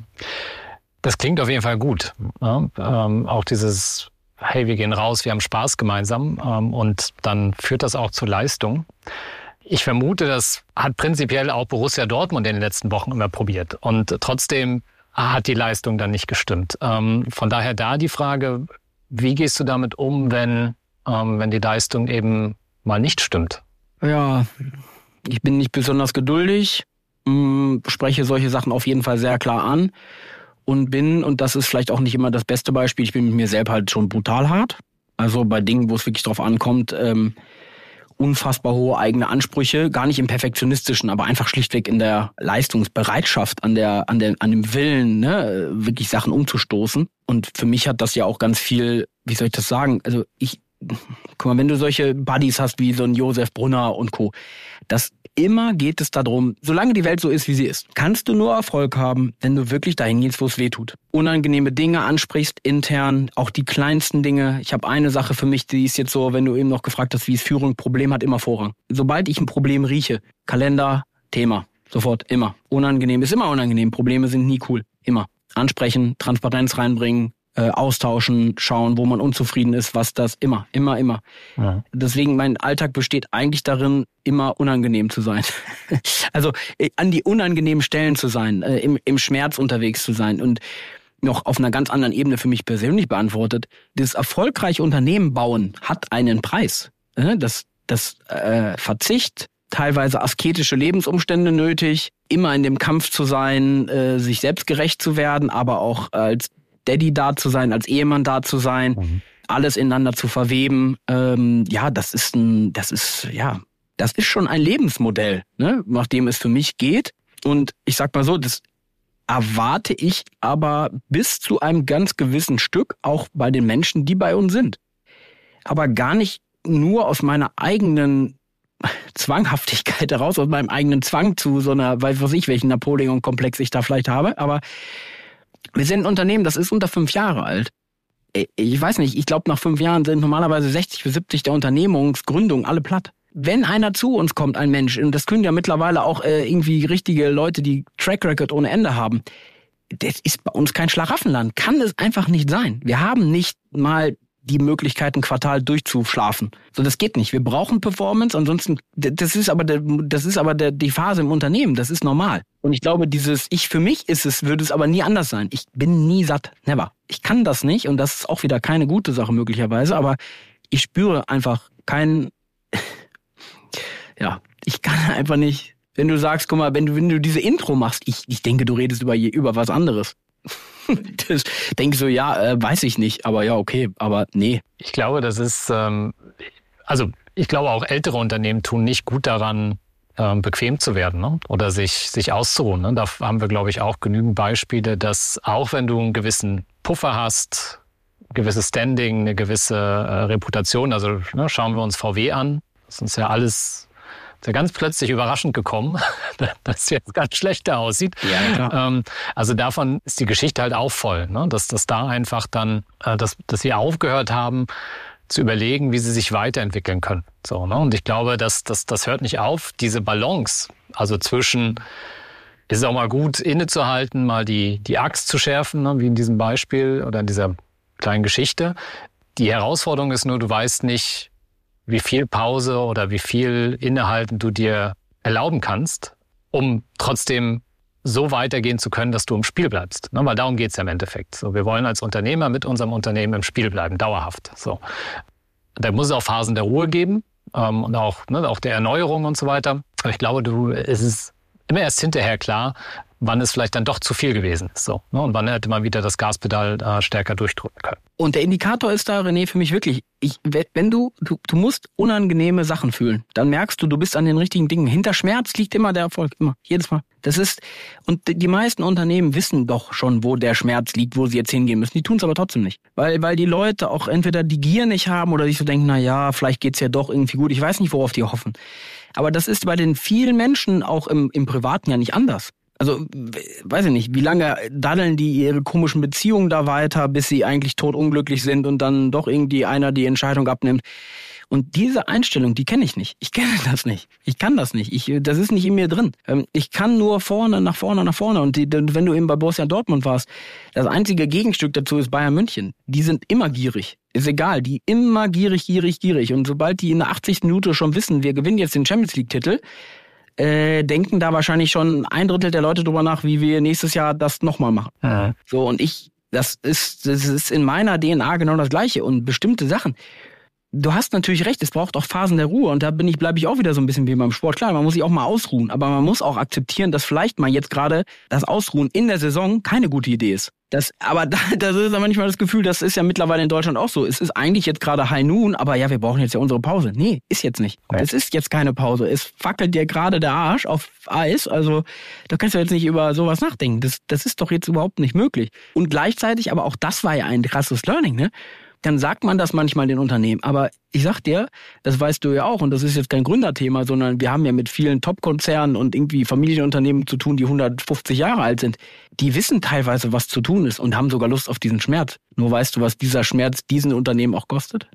Das klingt auf jeden Fall gut. Ja, ähm, auch dieses, hey, wir gehen raus, wir haben Spaß gemeinsam, ähm, und dann führt das auch zur Leistung. Ich vermute, das hat prinzipiell auch Borussia Dortmund in den letzten Wochen immer probiert. Und trotzdem hat die Leistung dann nicht gestimmt. Ähm, von daher da die Frage, wie gehst du damit um, wenn, ähm, wenn die Leistung eben mal nicht stimmt? Ja, ich bin nicht besonders geduldig, mh, spreche solche Sachen auf jeden Fall sehr klar an und bin, und das ist vielleicht auch nicht immer das beste Beispiel, ich bin mit mir selber halt schon brutal hart. Also bei Dingen, wo es wirklich drauf ankommt, ähm, unfassbar hohe eigene Ansprüche, gar nicht im Perfektionistischen, aber einfach schlichtweg in der Leistungsbereitschaft, an der, an der, an dem Willen, ne, wirklich Sachen umzustoßen. Und für mich hat das ja auch ganz viel, wie soll ich das sagen? Also ich, guck mal, wenn du solche Buddies hast wie so ein Josef Brunner und Co., das immer geht es darum, solange die Welt so ist, wie sie ist, kannst du nur Erfolg haben, wenn du wirklich dahin gehst, wo es weh tut. Unangenehme Dinge ansprichst, intern, auch die kleinsten Dinge. Ich habe eine Sache für mich, die ist jetzt so, wenn du eben noch gefragt hast, wie ist Führung, Problem hat immer Vorrang. Sobald ich ein Problem rieche, Kalender, Thema, sofort, immer. Unangenehm ist immer unangenehm, Probleme sind nie cool, immer. Ansprechen, Transparenz reinbringen, Äh, austauschen, schauen, wo man unzufrieden ist, was das, immer, immer, immer. Ja. Deswegen, mein Alltag besteht eigentlich darin, immer unangenehm zu sein. Also äh, an die unangenehmen Stellen zu sein, äh, im, im Schmerz unterwegs zu sein und noch auf einer ganz anderen Ebene für mich persönlich beantwortet. Das erfolgreiche Unternehmen bauen hat einen Preis. Äh, das das äh, Verzicht, teilweise asketische Lebensumstände nötig, immer in dem Kampf zu sein, äh, sich selbst gerecht zu werden, aber auch als Daddy da zu sein, als Ehemann da zu sein, mhm. alles ineinander zu verweben. Ähm, ja, das ist ein, das ist, ja, das ist schon ein Lebensmodell, ne, nach dem es für mich geht. Und ich sag mal so, das erwarte ich aber bis zu einem ganz gewissen Stück auch bei den Menschen, die bei uns sind. Aber gar nicht nur aus meiner eigenen Zwanghaftigkeit heraus, aus meinem eigenen Zwang zu so einer, weiß was ich, welchen Napoleon-Komplex ich da vielleicht habe, aber wir sind ein Unternehmen, das ist unter fünf Jahre alt. Ich weiß nicht, ich glaube, nach fünf Jahren sind normalerweise sechzig bis siebzig der Unternehmungsgründungen alle platt. Wenn einer zu uns kommt, ein Mensch, und das können ja mittlerweile auch äh, irgendwie richtige Leute, die Track Record ohne Ende haben, das ist bei uns kein Schlaraffenland. Kann es einfach nicht sein. Wir haben nicht mal die Möglichkeit, ein Quartal durchzuschlafen. So, das geht nicht. Wir brauchen Performance, ansonsten, das ist aber, der, das ist aber der, die Phase im Unternehmen, das ist normal. Und ich glaube, dieses, ich für mich ist es, würde es aber nie anders sein. Ich bin nie satt. Never. Ich kann das nicht und das ist auch wieder keine gute Sache möglicherweise, aber ich spüre einfach keinen, ja, ich kann einfach nicht, wenn du sagst, guck mal, wenn du, wenn du diese Intro machst, ich, ich denke, du redest über, über was anderes. Das denke ich so, ja, äh, weiß ich nicht, aber ja, okay, aber nee. Ich glaube, das ist, ähm, also ich glaube auch ältere Unternehmen tun nicht gut daran, ähm, bequem zu werden, ne? Oder sich sich auszuruhen. Ne? Da haben wir, glaube ich, auch genügend Beispiele, dass auch wenn du einen gewissen Puffer hast, ein gewisses Standing, eine gewisse äh, Reputation, also ne, schauen wir uns V W an, das ist uns ja alles ist ja ganz plötzlich überraschend gekommen, dass es jetzt ganz schlecht da aussieht. Ja, klar. Ähm, also davon ist die Geschichte halt auch voll, ne? dass, dass da einfach dann, äh, dass, dass sie aufgehört haben, zu überlegen, wie sie sich weiterentwickeln können. So, ne? Und ich glaube, dass, dass, das hört nicht auf, diese Balance, also zwischen, ist es auch mal gut innezuhalten, mal die, die Axt zu schärfen, ne? Wie in diesem Beispiel oder in dieser kleinen Geschichte. Die Herausforderung ist nur, du weißt nicht, wie viel Pause oder wie viel Innehalten du dir erlauben kannst, um trotzdem so weitergehen zu können, dass du im Spiel bleibst. Ne? Weil darum geht's ja im Endeffekt. So, wir wollen als Unternehmer mit unserem Unternehmen im Spiel bleiben, dauerhaft. So. Da muss es auch Phasen der Ruhe geben ähm, und auch, ne, auch der Erneuerung und so weiter. Aber ich glaube, du, es ist immer erst hinterher klar, wann es vielleicht dann doch zu viel gewesen ist. So, ne? Und wann hätte man wieder das Gaspedal äh, stärker durchdrücken können. Und der Indikator ist da, René, für mich wirklich, ich, wenn du, du, du musst unangenehme Sachen fühlen, dann merkst du, du bist an den richtigen Dingen. Hinter Schmerz liegt immer der Erfolg, immer, jedes Mal. Das ist, und die meisten Unternehmen wissen doch schon, wo der Schmerz liegt, wo sie jetzt hingehen müssen. Die tun es aber trotzdem nicht. Weil, weil die Leute auch entweder die Gier nicht haben oder sich so denken, na ja, vielleicht geht's ja doch irgendwie gut. Ich weiß nicht, worauf die hoffen. Aber das ist bei den vielen Menschen auch im, im Privaten ja nicht anders. Also, weiß ich nicht, wie lange daddeln die ihre komischen Beziehungen da weiter, bis sie eigentlich totunglücklich sind und dann doch irgendwie einer die Entscheidung abnimmt. Und diese Einstellung, die kenne ich nicht. Ich kenne das nicht. Ich kann das nicht. Ich, das ist nicht in mir drin. Ich kann nur vorne, nach vorne, nach vorne. Und die, wenn du eben bei Borussia Dortmund warst, das einzige Gegenstück dazu ist Bayern München. Die sind immer gierig. Ist egal, die immer gierig, gierig, gierig. Und sobald die in der achtzigsten Minute schon wissen, wir gewinnen jetzt den Champions League-Titel, Äh, denken da wahrscheinlich schon ein Drittel der Leute drüber nach, wie wir nächstes Jahr das nochmal machen. Mhm. So, und ich, das ist, das ist in meiner D N A genau das Gleiche. Und bestimmte Sachen, du hast natürlich recht, es braucht auch Phasen der Ruhe und da bin ich, bleibe ich auch wieder so ein bisschen wie beim Sport. Klar, man muss sich auch mal ausruhen, aber man muss auch akzeptieren, dass vielleicht mal jetzt gerade das Ausruhen in der Saison keine gute Idee ist. Das, aber da, das ist ja manchmal das Gefühl, das ist ja mittlerweile in Deutschland auch so. Es ist eigentlich jetzt gerade High Noon, aber ja, wir brauchen jetzt ja unsere Pause. Nee, ist jetzt nicht. Okay. Es ist jetzt keine Pause. Es fackelt dir gerade der Arsch auf Eis. Also da kannst du jetzt nicht über sowas nachdenken. Das, das ist doch jetzt überhaupt nicht möglich. Und gleichzeitig, aber auch das war ja ein krasses Learning, ne? Dann sagt man das manchmal den Unternehmen. Aber ich sag dir, das weißt du ja auch, und das ist jetzt kein Gründerthema, sondern wir haben ja mit vielen Top-Konzernen und irgendwie Familienunternehmen zu tun, die hundertfünfzig Jahre alt sind. Die wissen teilweise, was zu tun ist und haben sogar Lust auf diesen Schmerz. Nur weißt du, was dieser Schmerz diesen Unternehmen auch kostet?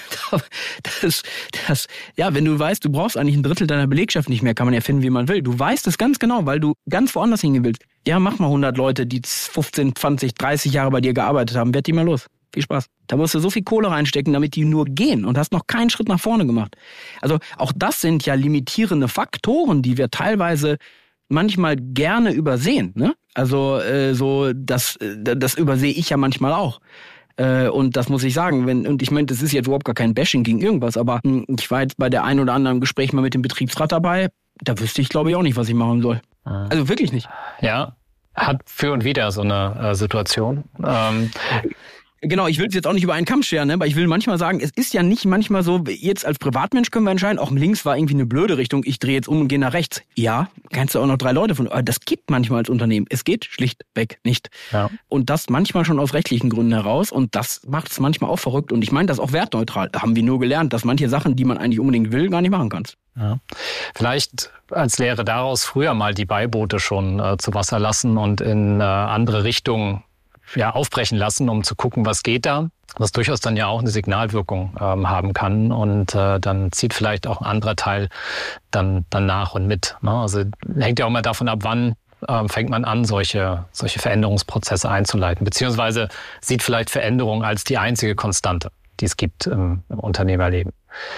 Das, das, ja, wenn du weißt, du brauchst eigentlich ein Drittel deiner Belegschaft nicht mehr, kann man ja finden, wie man will. Du weißt es ganz genau, weil du ganz woanders hingehen willst. Ja, mach mal hundert Leute, die fünfzehn, zwanzig, dreißig Jahre bei dir gearbeitet haben, werd die mal los. Viel Spaß. Da musst du so viel Kohle reinstecken, damit die nur gehen und hast noch keinen Schritt nach vorne gemacht. Also auch das sind ja limitierende Faktoren, die wir teilweise manchmal gerne übersehen. Ne? Also äh, so das, das übersehe ich ja manchmal auch. Äh, und das muss ich sagen. Wenn, und ich meine, das ist jetzt überhaupt gar kein Bashing gegen irgendwas, aber mh, ich war jetzt bei der einen oder anderen Gespräch mal mit dem Betriebsrat dabei. Da wüsste ich, glaube ich, auch nicht, was ich machen soll. Also wirklich nicht. Ja, hat für und wider so eine äh, Situation. Ähm Genau, ich will es jetzt auch nicht über einen Kamm scheren, ne? Aber ich will manchmal sagen, es ist ja nicht manchmal so, jetzt als Privatmensch können wir entscheiden, auch links war irgendwie eine blöde Richtung, ich drehe jetzt um und gehe nach rechts. Ja, kannst du auch noch drei Leute von, aber das geht manchmal als Unternehmen. Es geht schlichtweg nicht. Ja. Und das manchmal schon aus rechtlichen Gründen heraus und das macht es manchmal auch verrückt und ich meine das auch wertneutral. Da haben wir nur gelernt, dass manche Sachen, die man eigentlich unbedingt will, gar nicht machen kannst. Ja. Vielleicht als Lehre daraus früher mal die Beiboote schon äh, zu Wasser lassen und in äh, andere Richtungen ja, aufbrechen lassen, um zu gucken, was geht da, was durchaus dann ja auch eine Signalwirkung ähm, haben kann und äh, dann zieht vielleicht auch ein anderer Teil dann, dann nach und mit. Ne? Also hängt ja auch mal davon ab, wann ähm, fängt man an, solche, solche Veränderungsprozesse einzuleiten, beziehungsweise sieht vielleicht Veränderung als die einzige Konstante, die es gibt im, im Unternehmerleben.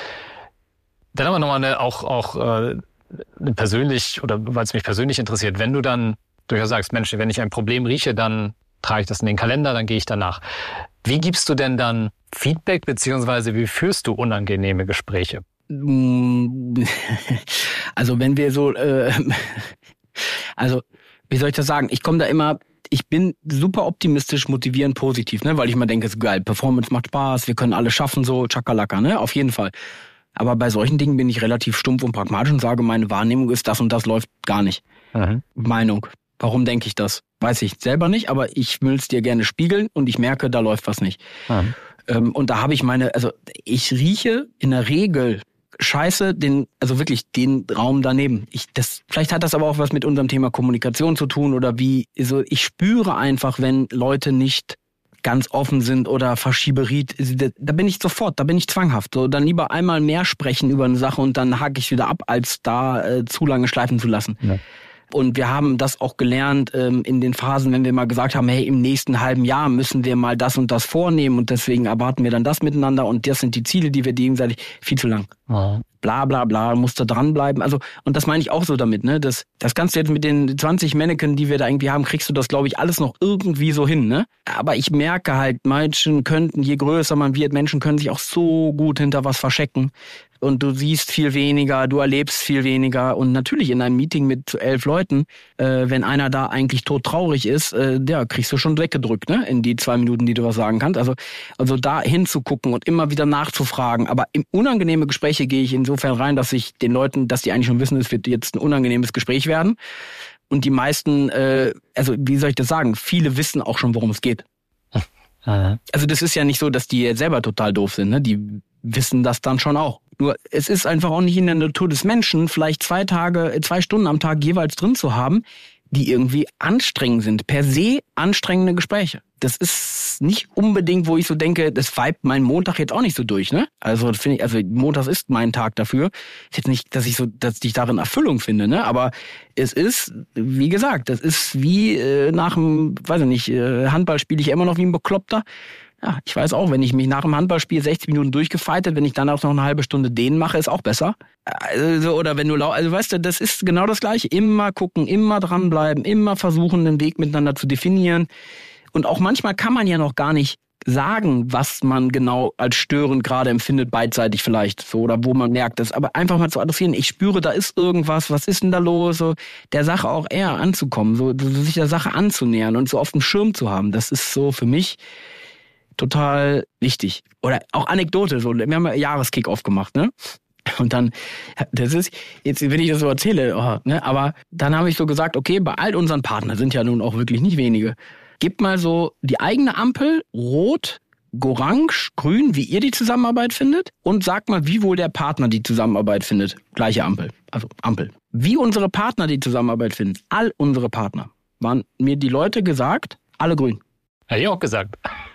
Dann haben wir nochmal eine, auch, auch äh, eine persönlich, oder weil es mich persönlich interessiert, wenn du dann durchaus sagst, Mensch, wenn ich ein Problem rieche, dann trage ich das in den Kalender, dann gehe ich danach. Wie gibst du denn dann Feedback, beziehungsweise wie führst du unangenehme Gespräche? Also wenn wir so, äh, also wie soll ich das sagen? Ich komme da immer, ich bin super optimistisch, motivierend, positiv, ne, weil ich immer denke, es ist geil, Performance macht Spaß, wir können alles schaffen, so Chakalaka, ne, auf jeden Fall. Aber bei solchen Dingen bin ich relativ stumpf und pragmatisch und sage, meine Wahrnehmung ist, das und das läuft gar nicht. Mhm. Meinung. Warum denke ich das? Weiß ich selber nicht, aber ich will es dir gerne spiegeln und ich merke, da läuft was nicht. Mhm. Ähm, und da habe ich meine, also ich rieche in der Regel Scheiße, den, also wirklich den Raum daneben. Ich, das, vielleicht hat das aber auch was mit unserem Thema Kommunikation zu tun oder wie, also ich spüre einfach, wenn Leute nicht ganz offen sind oder Verschieberit, da bin ich sofort, da bin ich zwanghaft. So, dann lieber einmal mehr sprechen über eine Sache und dann hake ich wieder ab, als da äh, zu lange schleifen zu lassen. Ja. Und wir haben das auch gelernt ähm, in den Phasen, wenn wir mal gesagt haben, hey, im nächsten halben Jahr müssen wir mal das und das vornehmen und deswegen erwarten wir dann das miteinander und das sind die Ziele, die wir gegenseitig, viel zu lang. Ja. Bla bla bla, musst du dranbleiben. Also, und das meine ich auch so damit, ne? Das, das kannst du jetzt mit den zwanzig Mannequin, die wir da irgendwie haben, kriegst du das, glaube ich, alles noch irgendwie so hin, ne? Aber ich merke halt, Menschen könnten, je größer man wird, Menschen können sich auch so gut hinter was verstecken. Und du siehst viel weniger, du erlebst viel weniger. Und natürlich in einem Meeting mit elf Leuten, äh, wenn einer da eigentlich todtraurig ist, äh, ja, kriegst du schon weggedrückt, ne? In die zwei Minuten, die du was sagen kannst. Also, also da hinzugucken und immer wieder nachzufragen. Aber in unangenehme Gespräche gehe ich insofern rein, dass ich den Leuten, dass die eigentlich schon wissen, es wird jetzt ein unangenehmes Gespräch werden. Und die meisten, äh, also wie soll ich das sagen? Viele wissen auch schon, worum es geht. Mhm. Also das ist ja nicht so, dass die selber total doof sind, ne? Die wissen das dann schon auch. Nur es ist einfach auch nicht in der Natur des Menschen, vielleicht zwei Tage, zwei Stunden am Tag jeweils drin zu haben, die irgendwie anstrengend sind. Per se anstrengende Gespräche. Das ist nicht unbedingt, wo ich so denke, das vibet mein Montag jetzt auch nicht so durch, ne? Also finde ich, also Montags ist mein Tag dafür. Ist jetzt nicht, dass ich so, dass ich darin Erfüllung finde, ne? Aber es ist, wie gesagt, das ist wie äh, nach dem, weiß ich nicht, äh, Handball spiele ich immer noch wie ein Bekloppter. Ja, ich weiß auch, wenn ich mich nach dem Handballspiel sechzig Minuten durchgefeitet, wenn ich dann auch noch eine halbe Stunde dehnen mache, ist auch besser. Also, oder wenn du lau, also weißt du, das ist genau das Gleiche. Immer gucken, immer dranbleiben, immer versuchen, den Weg miteinander zu definieren. Und auch manchmal kann man ja noch gar nicht sagen, was man genau als störend gerade empfindet, beidseitig vielleicht, so, oder wo man merkt das, aber einfach mal zu adressieren, ich spüre, da ist irgendwas, was ist denn da los, so, der Sache auch eher anzukommen, so, so sich der Sache anzunähern und so auf dem Schirm zu haben, das ist so für mich total wichtig. Oder auch Anekdote, so, wir haben ja Jahreskick-Off gemacht, ne? Und dann, das ist, jetzt, wenn ich das so erzähle, oh, ne, aber dann habe ich so gesagt, okay, bei all unseren Partnern, sind ja nun auch wirklich nicht wenige, gebt mal so die eigene Ampel, rot, orange, grün, wie ihr die Zusammenarbeit findet und sagt mal, wie wohl der Partner die Zusammenarbeit findet. Gleiche Ampel, also Ampel. Wie unsere Partner die Zusammenarbeit finden, all unsere Partner, waren mir die Leute gesagt, alle grün. Hätte ich auch gesagt.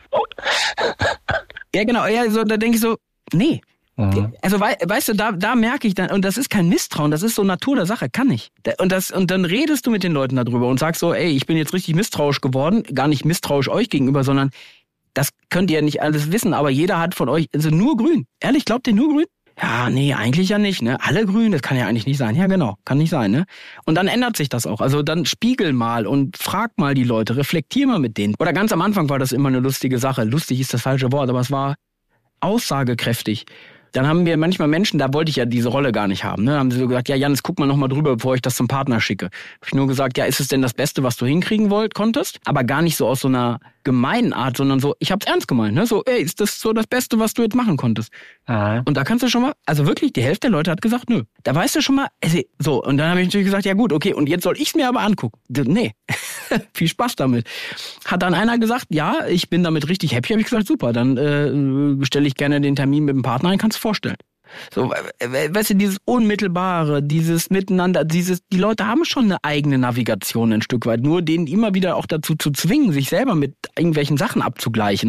Ja, genau, ja, so, da denke ich so, nee. Mhm. Also wei- weißt du, da, da merke ich dann, und das ist kein Misstrauen, das ist so Natur der Sache, kann ich. Und, das, und dann redest du mit den Leuten darüber und sagst so, ey, ich bin jetzt richtig misstrauisch geworden, gar nicht misstrauisch euch gegenüber, sondern das könnt ihr ja nicht alles wissen, aber jeder hat von euch, also nur grün. Ehrlich, glaubt ihr nur grün? Ja, nee, eigentlich ja nicht, ne? Alle grün, das kann ja eigentlich nicht sein. Ja, genau, kann nicht sein, ne? Und dann ändert sich das auch. Also dann spiegel mal und frag mal die Leute, reflektier mal mit denen. Oder ganz am Anfang war das immer eine lustige Sache. Lustig ist das falsche Wort, aber es war aussagekräftig. Dann haben wir manchmal Menschen, da wollte ich ja diese Rolle gar nicht haben. Ne? Haben sie so gesagt, ja Janis, guck mal noch mal drüber, bevor ich das zum Partner schicke. Habe ich nur gesagt, ja, ist es denn das Beste, was du hinkriegen wollt, konntest? Aber gar nicht so aus so einer gemeinen Art, sondern so, ich hab's ernst gemeint. Ne? So, ey, ist das so das Beste, was du jetzt machen konntest? Aha. Und da kannst du schon mal, also wirklich, die Hälfte der Leute hat gesagt, nö. Da weißt du schon mal, so. Und dann habe ich natürlich gesagt, ja gut, okay, und jetzt soll ich's mir aber angucken. Nee, viel Spaß damit. Hat dann einer gesagt, ja, ich bin damit richtig happy. Habe ich gesagt, super, dann äh, stelle ich gerne den Termin mit dem Partner ein, kannst du vorstellen. So, weißt du, dieses Unmittelbare, dieses Miteinander, dieses, die Leute haben schon eine eigene Navigation ein Stück weit, nur denen immer wieder auch dazu zu zwingen, sich selber mit irgendwelchen Sachen abzugleichen,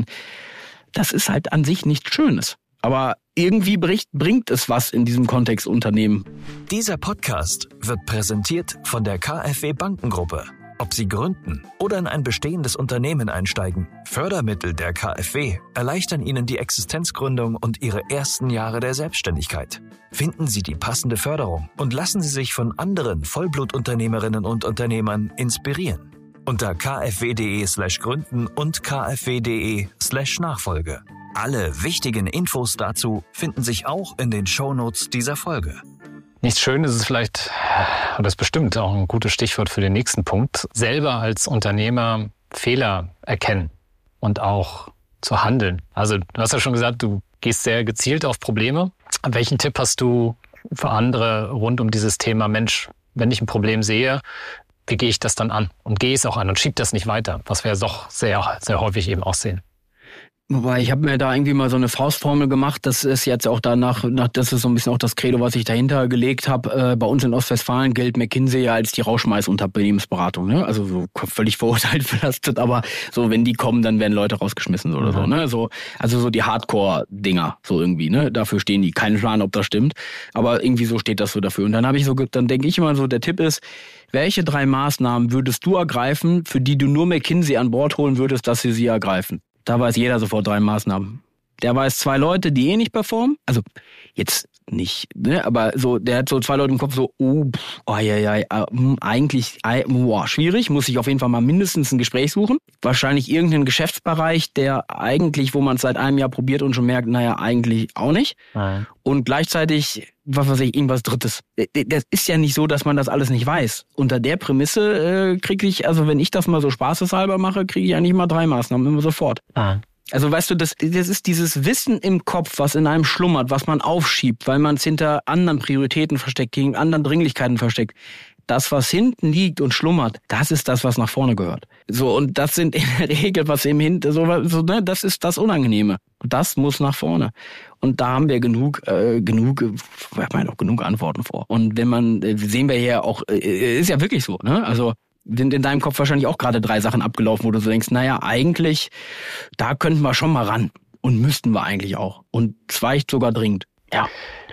das ist halt an sich nichts Schönes. Aber irgendwie bringt, bringt es was in diesem Kontext Unternehmen. Dieser Podcast wird präsentiert von der KfW Bankengruppe. Ob Sie gründen oder in ein bestehendes Unternehmen einsteigen, Fördermittel der KfW erleichtern Ihnen die Existenzgründung und Ihre ersten Jahre der Selbstständigkeit. Finden Sie die passende Förderung und lassen Sie sich von anderen Vollblutunternehmerinnen und Unternehmern inspirieren. Unter kfw.de slash gründen und kfw.de slash Nachfolge. Alle wichtigen Infos dazu finden sich auch in den Shownotes dieser Folge. Nichts Schönes ist vielleicht, und das ist bestimmt auch ein gutes Stichwort für den nächsten Punkt, selber als Unternehmer Fehler erkennen und auch zu handeln. Also du hast ja schon gesagt, du gehst sehr gezielt auf Probleme. Welchen Tipp hast du für andere rund um dieses Thema, Mensch, wenn ich ein Problem sehe, wie gehe ich das dann an? Und gehe es auch an und schieb das nicht weiter, was wir doch sehr, sehr häufig eben auch sehen. Wobei, ich habe mir da irgendwie mal so eine Faustformel gemacht, das ist jetzt auch danach, nach, das ist so ein bisschen auch das Credo, was ich dahinter gelegt habe. Äh, bei uns in Ostwestfalen gilt McKinsey ja als die Rauschmeißunternehmensberatung, ne? Also so völlig verurteilt belastet, aber so, wenn die kommen, dann werden Leute rausgeschmissen oder mhm. so, ne? So, also so die Hardcore-Dinger, so irgendwie, ne? Dafür stehen die. Kein Plan, ob das stimmt, aber irgendwie so steht das so dafür. Und dann habe ich so, dann denke ich immer so, der Tipp ist, welche drei Maßnahmen würdest du ergreifen, für die du nur McKinsey an Bord holen würdest, dass sie sie ergreifen? Da weiß jeder sofort drei Maßnahmen. Der weiß zwei Leute, die eh nicht performen. Also jetzt nicht, ne, aber so, der hat so zwei Leute im Kopf, so, oh, pff, oh ja, ja, ja, eigentlich, oh, schwierig, muss ich auf jeden Fall mal mindestens ein Gespräch suchen. Wahrscheinlich irgendeinen Geschäftsbereich, der eigentlich, wo man es seit einem Jahr probiert und schon merkt, naja, eigentlich auch nicht. Nein. Und gleichzeitig, was weiß ich, irgendwas Drittes. Das ist ja nicht so, dass man das alles nicht weiß. Unter der Prämisse äh, kriege ich, also wenn ich das mal so spaßeshalber mache, kriege ich eigentlich mal drei Maßnahmen, immer sofort. Nein. Also weißt du, das, das ist dieses Wissen im Kopf, was in einem schlummert, was man aufschiebt, weil man es hinter anderen Prioritäten versteckt, gegen anderen Dringlichkeiten versteckt. Das, was hinten liegt und schlummert, das ist das, was nach vorne gehört. So, und das sind in der Regel, was im Hinter, so, so, ne, das ist das Unangenehme. Das muss nach vorne. Und da haben wir genug, äh, genug, ich meine auch genug Antworten vor. Und wenn man, äh, sehen wir hier auch, äh, ist ja wirklich so, ne, also, sind in deinem Kopf wahrscheinlich auch gerade drei Sachen abgelaufen, wo du so denkst, naja, eigentlich, da könnten wir schon mal ran. Und müssten wir eigentlich auch. Und zwar sogar dringend. Ja.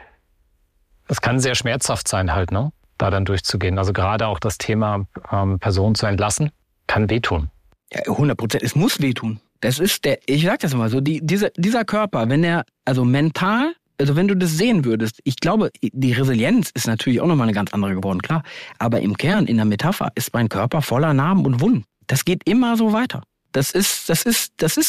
Es kann sehr schmerzhaft sein halt, ne? Da dann durchzugehen. Also gerade auch das Thema, ähm, Personen zu entlassen, kann wehtun. Ja, hundert Prozent. Es muss wehtun. Das ist der, ich sag das immer so, die, diese, dieser Körper, wenn er, also mental, also wenn du das sehen würdest, ich glaube, die Resilienz ist natürlich auch nochmal eine ganz andere geworden, klar. Aber im Kern, in der Metapher, ist mein Körper voller Narben und Wunden. Das geht immer so weiter. Das ist, das ist, das ist so.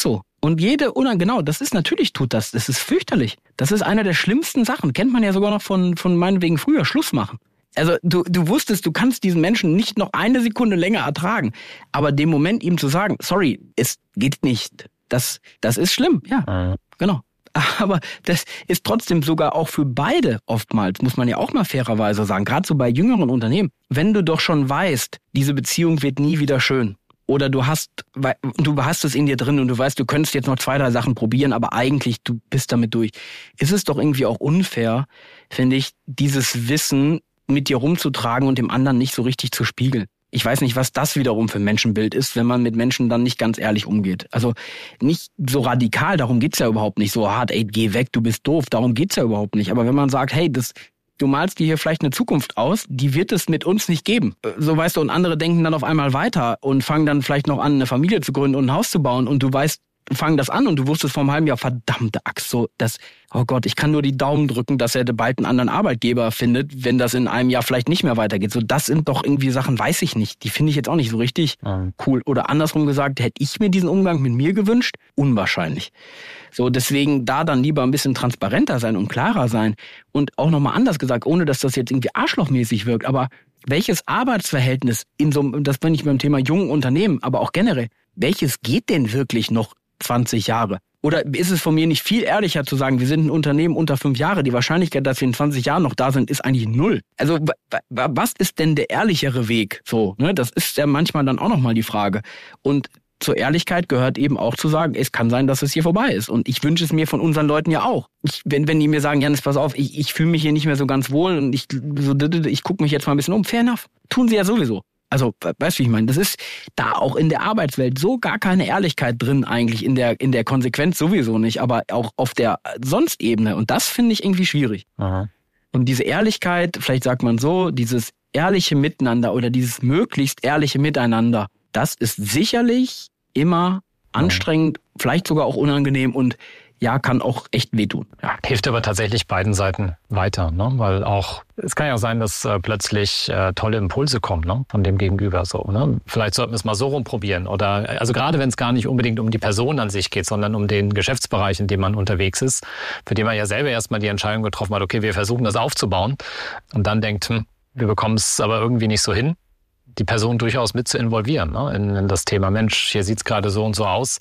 Und jede, genau, das ist natürlich tut das. Das ist fürchterlich. Das ist einer der schlimmsten Sachen. Kennt man ja sogar noch von, von meinetwegen früher, Schluss machen. Also du, du wusstest, du kannst diesen Menschen nicht noch eine Sekunde länger ertragen. Aber dem Moment ihm zu sagen, sorry, es geht nicht, das, das ist schlimm. Ja, mhm. genau. Aber das ist trotzdem sogar auch für beide oftmals, muss man ja auch mal fairerweise sagen, gerade so bei jüngeren Unternehmen, wenn du doch schon weißt, diese Beziehung wird nie wieder schön. Oder du hast, du hast es in dir drin und du weißt, du könntest jetzt noch zwei, drei Sachen probieren, aber eigentlich du bist damit durch. Ist es doch irgendwie auch unfair, finde ich, dieses Wissen mit dir rumzutragen und dem anderen nicht so richtig zu spiegeln. Ich weiß nicht, was das wiederum für ein Menschenbild ist, wenn man mit Menschen dann nicht ganz ehrlich umgeht. Also nicht so radikal, darum geht's ja überhaupt nicht. So hart, ey, geh weg, du bist doof, darum geht's ja überhaupt nicht. Aber wenn man sagt, hey, das, du malst dir hier vielleicht eine Zukunft aus, die wird es mit uns nicht geben. So weißt du, und andere denken dann auf einmal weiter und fangen dann vielleicht noch an, eine Familie zu gründen und ein Haus zu bauen und du weißt, fangen das an und du wusstest vor einem halben Jahr, verdammte Axt, so, das, oh Gott, ich kann nur die Daumen drücken, dass er bald einen anderen Arbeitgeber findet, wenn das in einem Jahr vielleicht nicht mehr weitergeht. So, das sind doch irgendwie Sachen, weiß ich nicht. Die finde ich jetzt auch nicht so richtig mhm. cool. Oder andersrum gesagt, hätte ich mir diesen Umgang mit mir gewünscht? Unwahrscheinlich. So, deswegen da dann lieber ein bisschen transparenter sein und klarer sein. Und auch nochmal anders gesagt, ohne dass das jetzt irgendwie arschlochmäßig wirkt, aber welches Arbeitsverhältnis in so einem, das bin ich beim Thema jungen Unternehmen, aber auch generell, welches geht denn wirklich noch zwanzig Jahre? Oder ist es von mir nicht viel ehrlicher zu sagen, wir sind ein Unternehmen unter fünf Jahre, die Wahrscheinlichkeit, dass wir in zwanzig Jahren noch da sind, ist eigentlich null. Also was ist denn der ehrlichere Weg? So, ne, das ist ja manchmal dann auch nochmal die Frage. Und zur Ehrlichkeit gehört eben auch zu sagen, es kann sein, dass es hier vorbei ist. Und ich wünsche es mir von unseren Leuten ja auch. Ich, wenn, wenn die mir sagen, Janis, pass auf, ich, ich fühle mich hier nicht mehr so ganz wohl und ich, so, ich gucke mich jetzt mal ein bisschen um, fair enough. Tun sie ja sowieso. Also, weißt du, wie ich meine? Das ist da auch in der Arbeitswelt so gar keine Ehrlichkeit drin eigentlich, in der in der Konsequenz sowieso nicht, aber auch auf der Sonstebene. Und das finde ich irgendwie schwierig. Aha. Und diese Ehrlichkeit, vielleicht sagt man so, dieses ehrliche Miteinander oder dieses möglichst ehrliche Miteinander, das ist sicherlich immer anstrengend, Aha. vielleicht sogar auch unangenehm und ja, kann auch echt wehtun. Ja, hilft aber tatsächlich beiden Seiten weiter, ne? Weil auch, es kann ja auch sein, dass äh, plötzlich äh, tolle Impulse kommen, ne? Von dem Gegenüber so, ne? Vielleicht sollten wir es mal so rumprobieren oder, also gerade wenn es gar nicht unbedingt um die Person an sich geht, sondern um den Geschäftsbereich, in dem man unterwegs ist, für den man ja selber erstmal die Entscheidung getroffen hat, okay, wir versuchen das aufzubauen und dann denkt, hm, wir bekommen es aber irgendwie nicht so hin, die Person durchaus mit zu involvieren, ne? In, in das Thema, Mensch, hier sieht's gerade so und so aus.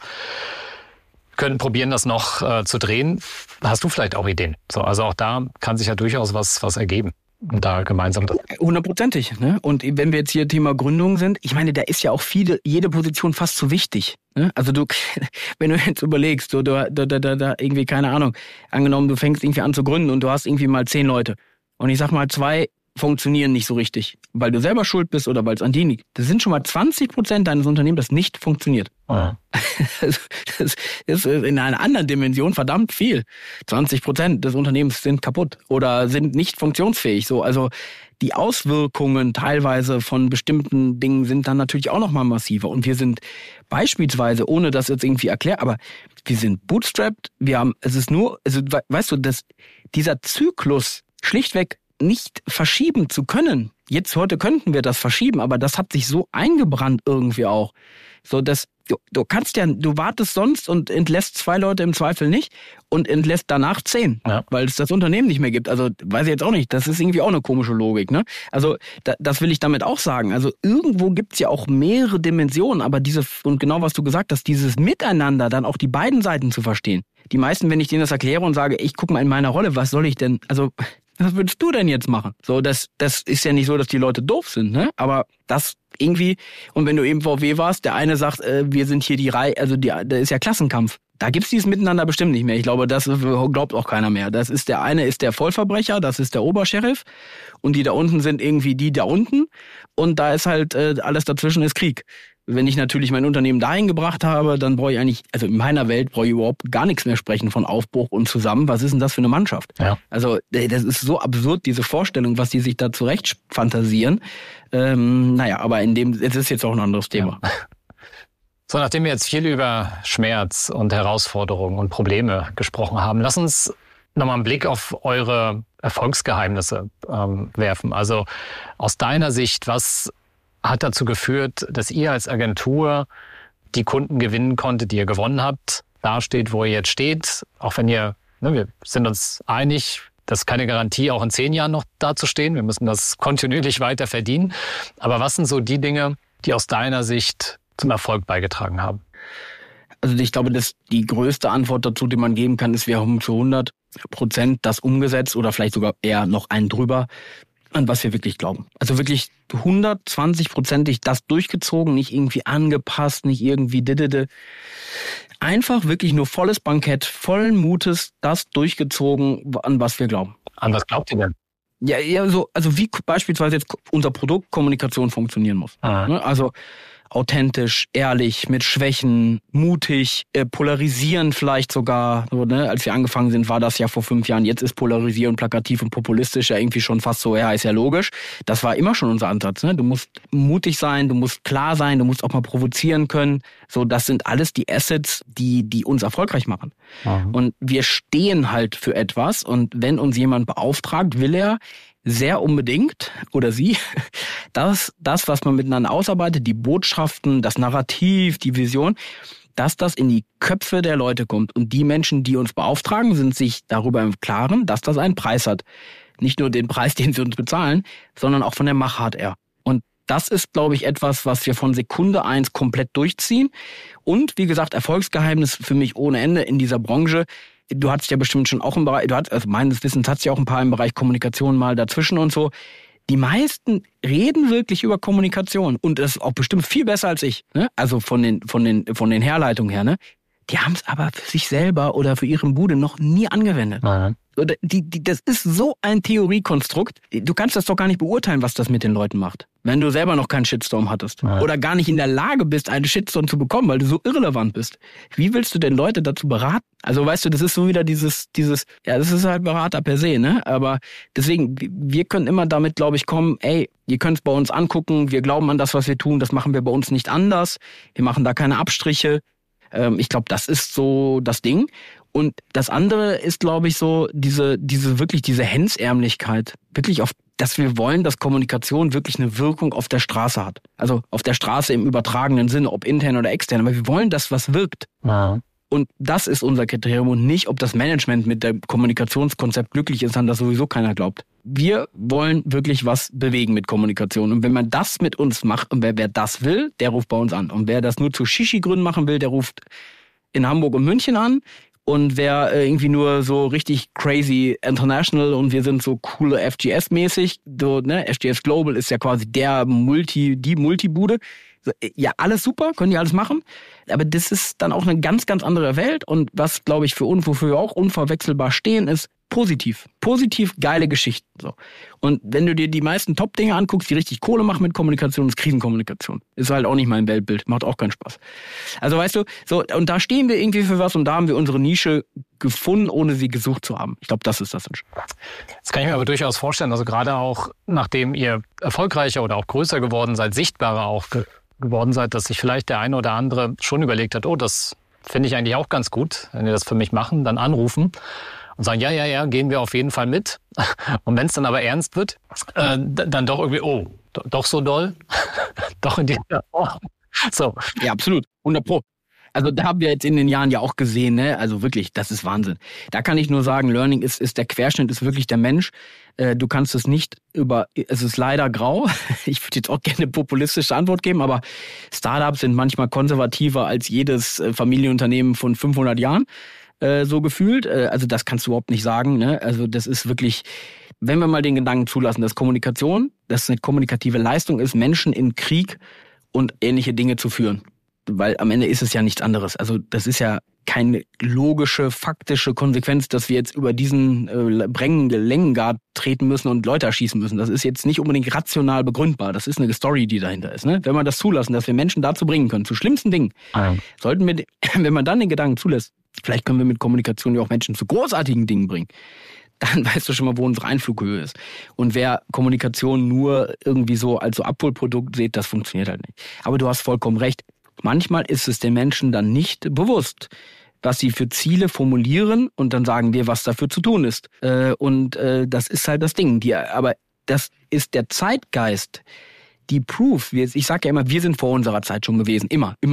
Können probieren, das noch äh, zu drehen. Hast du vielleicht auch Ideen? So, also auch da kann sich ja durchaus was was ergeben. Und da gemeinsam das. Hundertprozentig. Ne? Und wenn wir jetzt hier Thema Gründung sind, ich meine, da ist ja auch viele, jede Position fast so wichtig. Ne? Also du, wenn du jetzt überlegst, so, da, da, da, da irgendwie, keine Ahnung, angenommen, du fängst irgendwie an zu gründen und du hast irgendwie mal zehn Leute. Und ich sag mal, zwei funktionieren nicht so richtig, weil du selber schuld bist oder weil es an dir liegt. Das sind schon mal zwanzig Prozent deines Unternehmens, das nicht funktioniert. Ja. Das ist in einer anderen Dimension verdammt viel. zwanzig Prozent des Unternehmens sind kaputt oder sind nicht funktionsfähig. So, also die Auswirkungen teilweise von bestimmten Dingen sind dann natürlich auch nochmal massiver. Und wir sind beispielsweise, ohne das jetzt irgendwie erklärt, aber wir sind bootstrapped. Wir haben, es ist nur, also weißt du, dass dieser Zyklus schlichtweg nicht verschieben zu können. Jetzt, heute könnten wir das verschieben, aber das hat sich so eingebrannt irgendwie auch. So, dass du, du kannst ja, du wartest sonst und entlässt zwei Leute im Zweifel nicht und entlässt danach zehn, ja. Weil es das Unternehmen nicht mehr gibt. Also, weiß ich jetzt auch nicht. Das ist irgendwie auch eine komische Logik, ne? Also, da, das will ich damit auch sagen. Also, irgendwo gibt's ja auch mehrere Dimensionen, aber diese, und genau was du gesagt hast, dieses Miteinander, dann auch die beiden Seiten zu verstehen. Die meisten, wenn ich denen das erkläre und sage, ich guck mal in meiner Rolle, was soll ich denn, also, was würdest du denn jetzt machen? So, das, das ist ja nicht so, dass die Leute doof sind, ne? Aber das irgendwie, und wenn du eben V W warst, der eine sagt, äh, wir sind hier die Reihe, also die, da ist ja Klassenkampf. Da gibt's dieses Miteinander bestimmt nicht mehr. Ich glaube, das glaubt auch keiner mehr. Das ist der eine ist der Vollverbrecher, das ist der Obersheriff und die da unten sind irgendwie die da unten und da ist halt äh, alles dazwischen ist Krieg. Wenn ich natürlich mein Unternehmen dahin gebracht habe, dann brauche ich eigentlich, also in meiner Welt brauche ich überhaupt gar nichts mehr sprechen von Aufbruch und zusammen. Was ist denn das für eine Mannschaft? Ja. Also das ist so absurd, diese Vorstellung, was die sich da zurecht fantasieren. Ähm, naja, aber in dem, es ist jetzt auch ein anderes Thema. Ja. So, nachdem wir jetzt viel über Schmerz und Herausforderungen und Probleme gesprochen haben, lass uns nochmal einen Blick auf eure Erfolgsgeheimnisse ähm, werfen. Also aus deiner Sicht, was hat dazu geführt, dass ihr als Agentur die Kunden gewinnen konntet, die ihr gewonnen habt? dasteht, wo ihr jetzt steht, auch wenn ihr, ne, wir sind uns einig, das ist keine Garantie, auch in zehn Jahren noch dazustehen. Wir müssen das kontinuierlich weiter verdienen. Aber was sind so die Dinge, die aus deiner Sicht zum Erfolg beigetragen haben? Also ich glaube, dass die größte Antwort dazu, die man geben kann, ist, wir haben zu hundert Prozent das umgesetzt oder vielleicht sogar eher noch einen drüber, an was wir wirklich glauben. Also wirklich hundertzwanzig Prozentig das durchgezogen, nicht irgendwie angepasst, nicht irgendwie didede. Einfach wirklich nur volles Bankett, vollen Mutes, das durchgezogen, an was wir glauben. An was glaubt ihr denn? Ja, ja, so, also wie beispielsweise jetzt unser Produkt Kommunikation funktionieren muss. Ah. Also authentisch, ehrlich, mit Schwächen, mutig, äh, polarisieren vielleicht sogar. So, ne? Als wir angefangen sind, war das ja vor fünf Jahren. Jetzt ist polarisieren, plakativ und populistisch ja irgendwie schon fast so, ja, ist ja logisch. Das war immer schon unser Ansatz. Ne? Du musst mutig sein, du musst klar sein, du musst auch mal provozieren können. So, das sind alles die Assets, die, die uns erfolgreich machen. Mhm. Und wir stehen halt für etwas. Und wenn uns jemand beauftragt, will er sehr unbedingt, oder sie, dass das, was man miteinander ausarbeitet, die Botschaften, das Narrativ, die Vision, dass das in die Köpfe der Leute kommt. Und die Menschen, die uns beauftragen, sind sich darüber im Klaren, dass das einen Preis hat. Nicht nur den Preis, den sie uns bezahlen, sondern auch von der Machart her. Und das ist, glaube ich, etwas, was wir von Sekunde eins komplett durchziehen. Und, wie gesagt, Erfolgsgeheimnis für mich ohne Ende in dieser Branche. Du hattest ja bestimmt schon auch im Bereich, du hattest, also meines Wissens hattest ja auch ein paar im Bereich Kommunikation mal dazwischen und so. Die meisten reden wirklich über Kommunikation und das ist auch bestimmt viel besser als ich, ne? Also von den, von den, von den Herleitungen her, ne? Die haben es aber für sich selber oder für ihren Bude noch nie angewendet. Mhm. Die, die, das ist so ein Theoriekonstrukt. Du kannst das doch gar nicht beurteilen, was das mit den Leuten macht. Wenn du selber noch keinen Shitstorm hattest. Ja. Oder gar nicht in der Lage bist, einen Shitstorm zu bekommen, weil du so irrelevant bist. Wie willst du denn Leute dazu beraten? Also weißt du, das ist so wieder dieses, dieses, ja, das ist halt Berater per se, ne? Aber deswegen, wir können immer damit, glaube ich, kommen, ey, ihr könnt es bei uns angucken, wir glauben an das, was wir tun, das machen wir bei uns nicht anders. Wir machen da keine Abstriche. Ähm, ich glaube, das ist so das Ding. Und das andere ist, glaube ich, so diese, diese wirklich diese Hemdsärmlichkeit, wirklich auf, dass wir wollen, dass Kommunikation wirklich eine Wirkung auf der Straße hat. Also auf der Straße im übertragenen Sinne, ob intern oder extern. Aber wir wollen, dass was wirkt. Ja. Und das ist unser Kriterium und nicht, ob das Management mit dem Kommunikationskonzept glücklich ist, an das sowieso keiner glaubt. Wir wollen wirklich was bewegen mit Kommunikation. Und wenn man das mit uns macht, und wer, wer das will, der ruft bei uns an. Und wer das nur zu Shishi-Gründen machen will, der ruft in Hamburg und München an. Und wer irgendwie nur so richtig crazy international und wir sind so coole F G S-mäßig, so, ne, F G S Global ist ja quasi der Multi, die Multibude. Ja, alles super, können die alles machen. Aber das ist dann auch eine ganz, ganz andere Welt. Und was, glaube ich, für uns, wofür wir auch unverwechselbar stehen, ist positiv. Positiv geile Geschichten. So. Und wenn du dir die meisten Top-Dinge anguckst, die richtig Kohle machen mit Kommunikation, ist Krisenkommunikation. Ist halt auch nicht mein Weltbild. Macht auch keinen Spaß. Also weißt du, so, und da stehen wir irgendwie für was und da haben wir unsere Nische gefunden, ohne sie gesucht zu haben. Ich glaube, das ist das Entscheidende. Das kann ich mir aber durchaus vorstellen. Also gerade auch, nachdem ihr erfolgreicher oder auch größer geworden seid, sichtbarer auch ge- geworden seid, dass sich vielleicht der eine oder andere schon überlegt hat, oh, das finde ich eigentlich auch ganz gut, wenn ihr das für mich machen, dann anrufen und sagen, ja, ja, ja, gehen wir auf jeden Fall mit. Und wenn es dann aber ernst wird, äh, dann doch irgendwie, oh, doch so doll? Doch in dieser oh. So. Ja, absolut. hundert Pro. Also da haben wir jetzt in den Jahren ja auch gesehen, ne? Also wirklich, das ist Wahnsinn. Da kann ich nur sagen, Learning ist, ist der Querschnitt, ist wirklich der Mensch. Äh, du kannst es nicht über, es ist leider grau. Ich würde jetzt auch gerne eine populistische Antwort geben, aber Startups sind manchmal konservativer als jedes Familienunternehmen von fünfhundert Jahren, äh, so gefühlt. Äh, also das kannst du überhaupt nicht sagen, ne? Also das ist wirklich, wenn wir mal den Gedanken zulassen, dass Kommunikation, dass eine kommunikative Leistung ist, Menschen in Krieg und ähnliche Dinge zu führen. Weil am Ende ist es ja nichts anderes. Also das ist ja keine logische, faktische Konsequenz, dass wir jetzt über diesen äh, brennenden Längengrad treten müssen und Leute erschießen müssen. Das ist jetzt nicht unbedingt rational begründbar. Das ist eine Story, die dahinter ist. Ne? Wenn wir das zulassen, dass wir Menschen dazu bringen können, zu schlimmsten Dingen, ja. sollten wir, wenn man dann den Gedanken zulässt, vielleicht können wir mit Kommunikation ja auch Menschen zu großartigen Dingen bringen. Dann weißt du schon mal, wo unsere Einflughöhe ist. Und wer Kommunikation nur irgendwie so als so Abholprodukt sieht, das funktioniert halt nicht. Aber du hast vollkommen recht. Manchmal ist es den Menschen dann nicht bewusst, was sie für Ziele formulieren und dann sagen wir, was dafür zu tun ist. Und das ist halt das Ding. Aber das ist der Zeitgeist, die Proof. Ich sage ja immer, wir sind vor unserer Zeit schon gewesen. Immer, immer noch.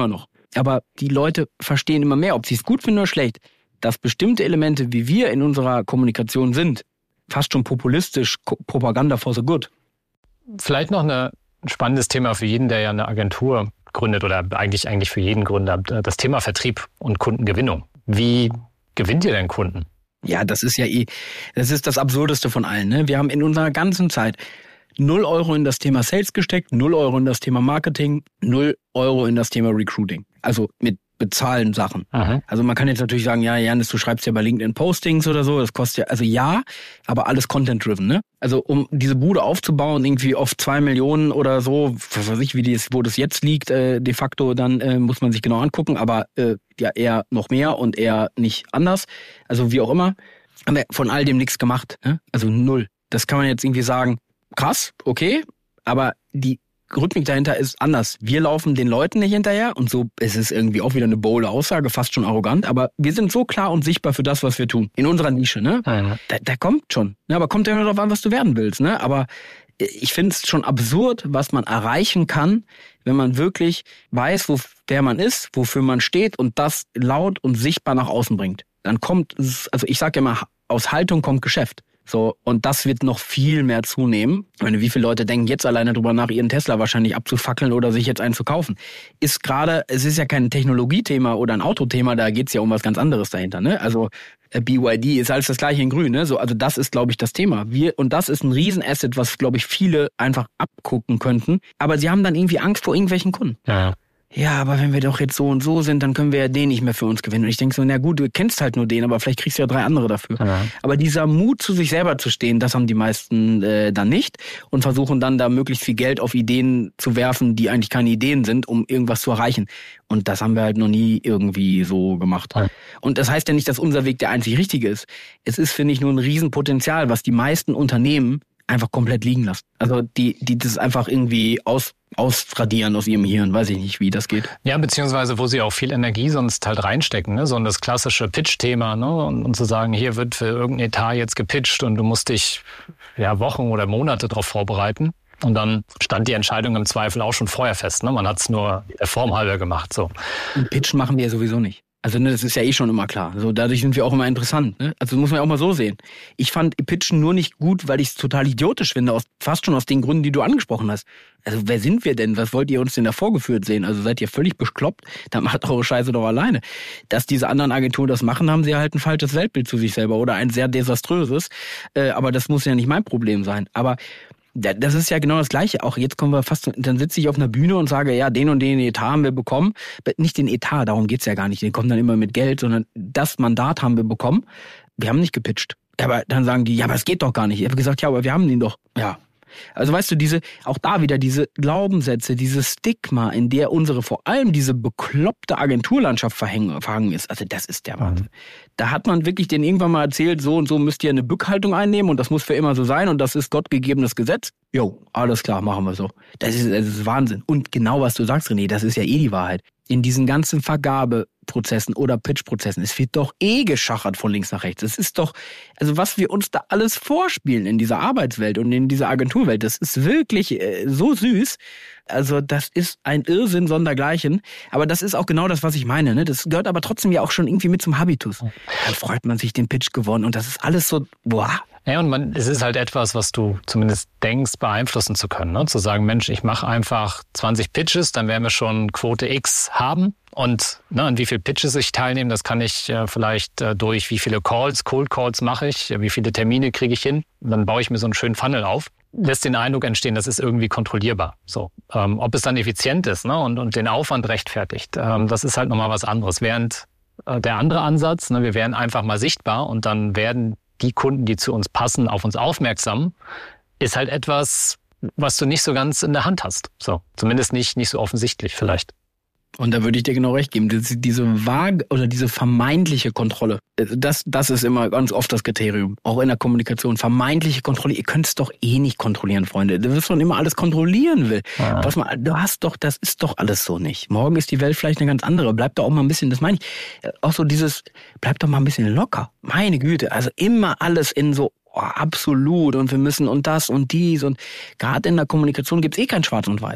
Aber die Leute verstehen immer mehr, ob sie es gut finden oder schlecht, dass bestimmte Elemente, wie wir in unserer Kommunikation sind, fast schon populistisch, Propaganda for the good. Vielleicht noch eine, ein spannendes Thema für jeden, der ja eine Agentur gründet oder eigentlich eigentlich für jeden Gründer, das Thema Vertrieb und Kundengewinnung. Wie gewinnt ihr denn Kunden? Ja, das ist ja eh, das ist das Absurdeste von allen. Ne? Wir haben in unserer ganzen Zeit null Euro in das Thema Sales gesteckt, null Euro in das Thema Marketing, null Euro in das Thema Recruiting. Also mit bezahlen Sachen. Aha. Also man kann jetzt natürlich sagen, ja, Janis, du schreibst ja bei LinkedIn Postings oder so, das kostet ja, also ja, aber alles Content-driven, ne? Also um diese Bude aufzubauen, irgendwie auf zwei Millionen oder so, was weiß ich, wie das, wo das jetzt liegt, äh, de facto, dann äh, muss man sich genau angucken, aber äh, ja eher noch mehr und eher nicht anders. Also wie auch immer, haben wir von all dem nichts gemacht, ne? Also null. Das kann man jetzt irgendwie sagen, krass, okay, aber die Rhythmik dahinter ist anders. Wir laufen den Leuten nicht hinterher und so ist es irgendwie auch wieder eine bold Aussage, fast schon arrogant, aber wir sind so klar und sichtbar für das, was wir tun. In unserer Nische, ne? Ja. Da, da kommt schon. Ja, aber kommt ja nur darauf an, was du werden willst, ne? Aber ich finde es schon absurd, was man erreichen kann, wenn man wirklich weiß, wo wer man ist, wofür man steht und das laut und sichtbar nach außen bringt. Dann kommt, also ich sage ja immer, aus Haltung kommt Geschäft. So, und das wird noch viel mehr zunehmen. Ich meine, wie viele Leute denken jetzt alleine drüber nach, ihren Tesla wahrscheinlich abzufackeln oder sich jetzt einen zu kaufen? Ist gerade, es ist ja kein Technologiethema oder ein Autothema, da geht's ja um was ganz anderes dahinter, ne? Also B Y D ist alles das gleiche in grün, ne? So, also das ist, glaube ich, das Thema. Wir, und das ist ein Riesenasset, was, glaube ich, viele einfach abgucken könnten. Aber sie haben dann irgendwie Angst vor irgendwelchen Kunden. Ja. Ja, aber wenn wir doch jetzt so und so sind, dann können wir ja den nicht mehr für uns gewinnen. Und ich denke so, na gut, du kennst halt nur den, aber vielleicht kriegst du ja drei andere dafür. Ja. Aber dieser Mut, zu sich selber zu stehen, das haben die meisten äh, dann nicht und versuchen dann da möglichst viel Geld auf Ideen zu werfen, die eigentlich keine Ideen sind, um irgendwas zu erreichen. Und das haben wir halt noch nie irgendwie so gemacht. Ja. Und das heißt ja nicht, dass unser Weg der einzig richtige ist. Es ist, finde ich, nur ein Riesenpotenzial, was die meisten Unternehmen einfach komplett liegen lassen. Also die, die das einfach irgendwie aus ausradieren aus ihrem Hirn, weiß ich nicht, wie das geht. Ja, beziehungsweise wo sie auch viel Energie sonst halt reinstecken, ne? So das klassische Pitch-Thema, ne? Und, und zu sagen, hier wird für irgendein Etat jetzt gepitcht und du musst dich ja Wochen oder Monate darauf vorbereiten. Und dann stand die Entscheidung im Zweifel auch schon vorher fest, ne? Man hat es nur der Form halber gemacht. So. Und Pitch machen wir ja sowieso nicht. Also ne, das ist ja eh schon immer klar. So, dadurch sind wir auch immer interessant. Ne? Also muss man ja auch mal so sehen. Ich fand Pitchen nur nicht gut, weil ich es total idiotisch finde, aus, fast schon aus den Gründen, die du angesprochen hast. Also wer sind wir denn? Was wollt ihr uns denn da vorgeführt sehen? Also seid ihr völlig bekloppt? Dann macht eure Scheiße doch alleine. Dass diese anderen Agenturen das machen, haben sie halt ein falsches Weltbild zu sich selber oder ein sehr desaströses. Äh, aber das muss ja nicht mein Problem sein. Aber das ist ja genau das Gleiche. Auch jetzt kommen wir fast, dann sitze ich auf einer Bühne und sage, ja, den und den Etat haben wir bekommen. Nicht den Etat, darum geht's ja gar nicht. Den kommen dann immer mit Geld, sondern das Mandat haben wir bekommen. Wir haben nicht gepitcht. Aber dann sagen die, ja, aber es geht doch gar nicht. Ich habe gesagt, ja, aber wir haben den doch. Ja. Also weißt du, diese, auch da wieder diese Glaubenssätze, dieses Stigma, in der unsere, vor allem diese bekloppte Agenturlandschaft verhangen ist, also das ist der Wahnsinn. Mhm. Da hat man wirklich denen irgendwann mal erzählt, so und so müsst ihr eine Bückhaltung einnehmen und das muss für immer so sein und das ist gottgegebenes Gesetz. Jo, alles klar, machen wir so. Das ist, das ist Wahnsinn. Und genau was du sagst, René, das ist ja eh die Wahrheit. In diesen ganzen Vergabeprozessen oder Pitchprozessen, es wird doch eh geschachert von links nach rechts. Es ist doch, also was wir uns da alles vorspielen in dieser Arbeitswelt und in dieser Agenturwelt, das ist wirklich äh, so süß. Also das ist ein Irrsinn sondergleichen. Aber das ist auch genau das, was ich meine. Ne? Das gehört aber trotzdem ja auch schon irgendwie mit zum Habitus. Dann freut man sich, den Pitch gewonnen und das ist alles so, boah. Ja, und man, es ist halt etwas, was du zumindest denkst, beeinflussen zu können. Ne? Zu sagen, Mensch, ich mache einfach zwanzig Pitches, dann werden wir schon Quote X haben. Und ne, an wie viele Pitches ich teilnehme, das kann ich äh, vielleicht äh, durch wie viele Calls, Cold Calls mache ich, äh, wie viele Termine kriege ich hin. Und dann baue ich mir so einen schönen Funnel auf. Lässt den Eindruck entstehen, das ist irgendwie kontrollierbar. So, ähm, ob es dann effizient ist, ne, und, und den Aufwand rechtfertigt, ähm, das ist halt nochmal was anderes. Während äh, der andere Ansatz, ne, wir werden einfach mal sichtbar und dann werden die Kunden, die zu uns passen, auf uns aufmerksam, ist halt etwas, was du nicht so ganz in der Hand hast. So, zumindest nicht, nicht so offensichtlich vielleicht. Und da würde ich dir genau recht geben. Diese, diese vage oder diese vermeintliche Kontrolle, das, das ist immer ganz oft das Kriterium. Auch in der Kommunikation. Vermeintliche Kontrolle. Ihr könnt es doch eh nicht kontrollieren, Freunde. Du wirst schon immer alles kontrollieren will. Ja. Was man, du hast doch, das ist doch alles so nicht. Morgen ist die Welt vielleicht eine ganz andere. Bleib doch auch mal ein bisschen, das meine ich, auch so dieses, bleib doch mal ein bisschen locker. Meine Güte. Also immer alles in so, oh, absolut und wir müssen und das und dies und gerade in der Kommunikation gibt's eh kein Schwarz und Weiß.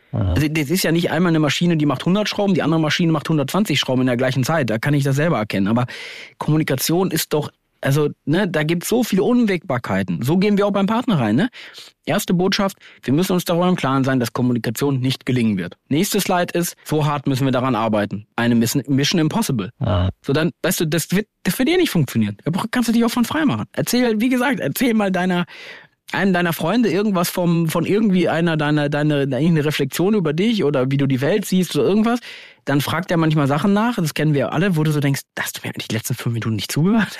Aha. Also das ist ja nicht einmal eine Maschine, die macht hundert Schrauben, die andere Maschine macht hundertzwanzig Schrauben in der gleichen Zeit. Da kann ich das selber erkennen. Aber Kommunikation ist doch, also ne, da gibt es so viele Unwägbarkeiten. So gehen wir auch beim Partner rein. Ne? Erste Botschaft, wir müssen uns darüber im Klaren sein, dass Kommunikation nicht gelingen wird. Nächste Slide ist, so hart müssen wir daran arbeiten. Eine Mission Impossible. Ja. So dann, weißt du, das wird, das wird eh nicht funktionieren. Da kannst du dich auch von frei machen. Erzähl, wie gesagt, erzähl mal deiner einem deiner Freunde irgendwas vom von irgendwie einer deiner deine eine Reflexion über dich oder wie du die Welt siehst oder irgendwas, dann fragt er manchmal Sachen nach, das kennen wir alle, wo du so denkst, hast du mir die letzten fünf Minuten nicht zugehört?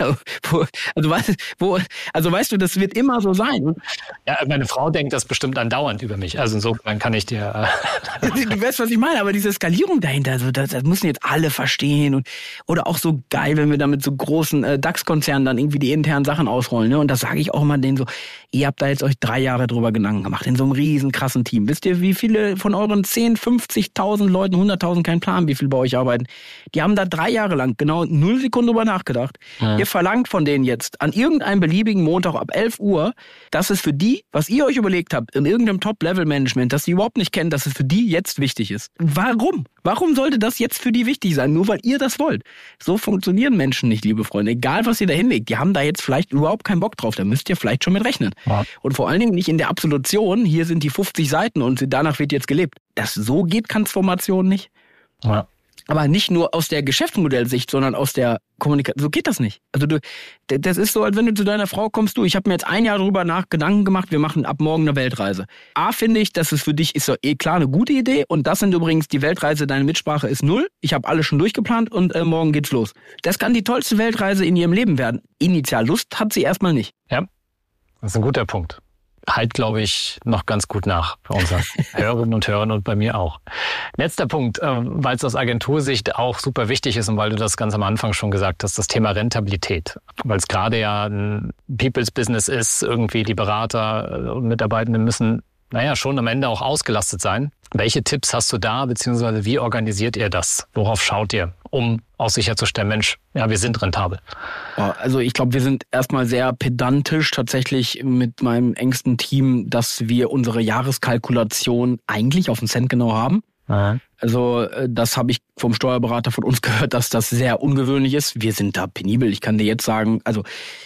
Also weißt, wo, also weißt du, das wird immer so sein. Ja, meine Frau denkt das bestimmt andauernd über mich. Also insofern kann ich dir... Äh du weißt, was ich meine, aber diese Skalierung dahinter, also das, das müssen jetzt alle verstehen. Und oder auch so geil, wenn wir da mit so großen äh, DAX-Konzernen dann irgendwie die internen Sachen ausrollen. Ne? Und das sage ich auch immer denen so, ihr habt da jetzt euch drei Jahre drüber Gedanken gemacht, in so einem riesen krassen Team. Wisst ihr, wie viele von euren zehn, fünfzigtausend Leuten, hunderttausend keinen Plan, wie viel bei euch arbeiten? Die haben da drei Jahre lang genau null Sekunden drüber nachgedacht. Ja. Ihr verlangt von denen jetzt an irgendeinem beliebigen Montag ab elf Uhr, dass es für die, was ihr euch überlegt habt, in irgendeinem Top-Level-Management, dass sie überhaupt nicht kennen, dass es für die jetzt wichtig ist. Warum? Warum sollte das jetzt für die wichtig sein? Nur weil ihr das wollt. So funktionieren Menschen nicht, liebe Freunde. Egal, was ihr da hinlegt. Die haben da jetzt vielleicht überhaupt keinen Bock drauf. Da müsst ihr vielleicht schon mit rechnen. Ja. Und vor allen Dingen nicht in der Absolution. Hier sind die fünfzig Seiten und danach wird jetzt gelebt. Das so geht Transformation nicht. Ja. Aber nicht nur aus der Geschäftsmodellsicht, sondern aus der Kommunikation. So geht das nicht. Also du, das ist so, als wenn du zu deiner Frau kommst, du, ich habe mir jetzt ein Jahr darüber nach Gedanken gemacht, wir machen ab morgen eine Weltreise. A, finde ich, dass es für dich ist doch eh klar eine gute Idee und das sind übrigens die Weltreise, deine Mitsprache ist null. Ich habe alles schon durchgeplant und äh, morgen geht's los. Das kann die tollste Weltreise in ihrem Leben werden. Initial Lust hat sie erstmal nicht. Ja, das ist ein guter Punkt. Halt, glaube ich, noch ganz gut nach bei unseren Hörerinnen und Hörern und bei mir auch. Letzter Punkt, äh, weil es aus Agentursicht auch super wichtig ist und weil du das ganz am Anfang schon gesagt hast, das Thema Rentabilität. Weil es gerade ja ein People's Business ist, irgendwie die Berater und Mitarbeitenden müssen, naja, schon am Ende auch ausgelastet sein. Welche Tipps hast du da, beziehungsweise wie organisiert ihr das? Worauf schaut ihr, um auch sicherzustellen, Mensch, ja, wir sind rentabel? Also ich glaube, wir sind erstmal sehr pedantisch tatsächlich mit meinem engsten Team, dass wir unsere Jahreskalkulation eigentlich auf den Cent genau haben. Aha. Also das habe ich vom Steuerberater von uns gehört, dass das sehr ungewöhnlich ist. Wir sind da penibel. Ich kann dir jetzt sagen, also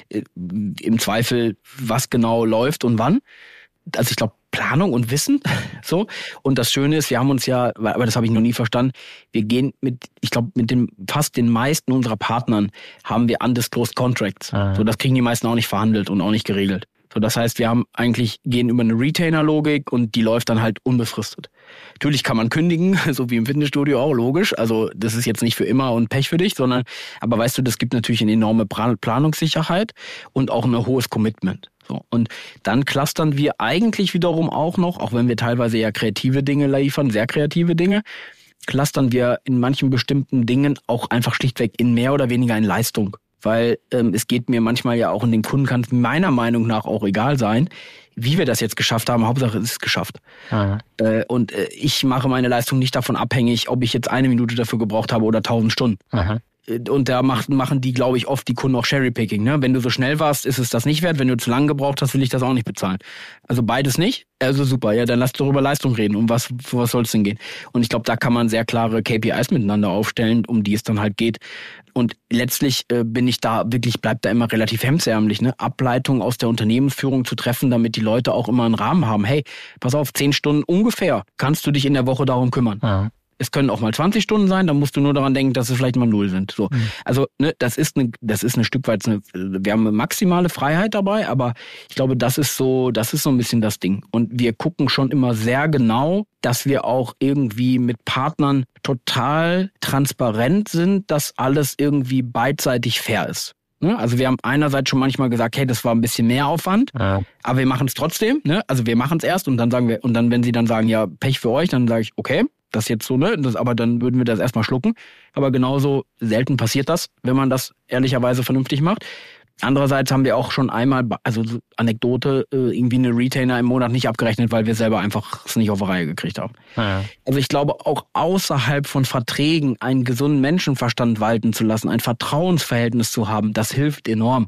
im Zweifel, was genau läuft und wann. Also ich glaube, Planung und Wissen, so. Und das Schöne ist, wir haben uns ja, aber das habe ich noch nie verstanden, wir gehen mit, ich glaube, mit den fast den meisten unserer Partnern haben wir undisclosed Contracts. Ah. So, das kriegen die meisten auch nicht verhandelt und auch nicht geregelt. So, das heißt, wir haben eigentlich, gehen über eine Retainer-Logik und die läuft dann halt unbefristet. Natürlich kann man kündigen, so wie im Fitnessstudio auch, logisch. Also das ist jetzt nicht für immer und Pech für dich, sondern, aber weißt du, das gibt natürlich eine enorme Planungssicherheit und auch ein hohes Commitment. So, und dann clustern wir eigentlich wiederum auch noch, auch wenn wir teilweise eher kreative Dinge liefern, sehr kreative Dinge, clustern wir in manchen bestimmten Dingen auch einfach schlichtweg in mehr oder weniger in Leistung. Weil ähm, es geht mir manchmal ja auch, und dem Kunden kann es meiner Meinung nach auch egal sein, wie wir das jetzt geschafft haben. Hauptsache es ist geschafft. Mhm. Äh, und äh, ich mache meine Leistung nicht davon abhängig, ob ich jetzt eine Minute dafür gebraucht habe oder tausend Stunden. Mhm. Und da machen die, glaube ich, oft die Kunden auch Cherrypicking. Ne? Wenn du so schnell warst, ist es das nicht wert. Wenn du zu lange gebraucht hast, will ich das auch nicht bezahlen. Also beides nicht. Also super, ja, dann lass doch über Leistung reden. Um was, für was soll es denn gehen? Und ich glaube, da kann man sehr klare K P Is miteinander aufstellen, um die es dann halt geht. Und letztlich äh, bin ich da wirklich, bleibt da immer relativ hemdsärmlich, ne? Ableitung aus der Unternehmensführung zu treffen, damit die Leute auch immer einen Rahmen haben. Hey, pass auf, zehn Stunden ungefähr kannst du dich in der Woche darum kümmern. Ja. Es können auch mal zwanzig Stunden sein, dann musst du nur daran denken, dass es vielleicht mal null sind. So, mhm. Also ne, das ist eine, das ist ein Stück weit eine, wir haben eine maximale Freiheit dabei, aber ich glaube, das ist so, das ist so ein bisschen das Ding. Und wir gucken schon immer sehr genau, dass wir auch irgendwie mit Partnern total transparent sind, dass alles irgendwie beidseitig fair ist. Also wir haben einerseits schon manchmal gesagt, hey, das war ein bisschen mehr Aufwand, ja. aber wir machen es trotzdem. Ne? Also wir machen es erst und dann sagen wir, und dann, wenn sie dann sagen, ja, Pech für euch, dann sage ich, okay, das jetzt so, ne? Das, aber dann würden wir das erstmal schlucken. Aber genauso selten passiert das, wenn man das ehrlicherweise vernünftig macht. Andererseits haben wir auch schon einmal, also Anekdote, irgendwie eine Retainer im Monat nicht abgerechnet, weil wir selber einfach es nicht auf die Reihe gekriegt haben. Ja. Also ich glaube, auch außerhalb von Verträgen einen gesunden Menschenverstand walten zu lassen, ein Vertrauensverhältnis zu haben, das hilft enorm.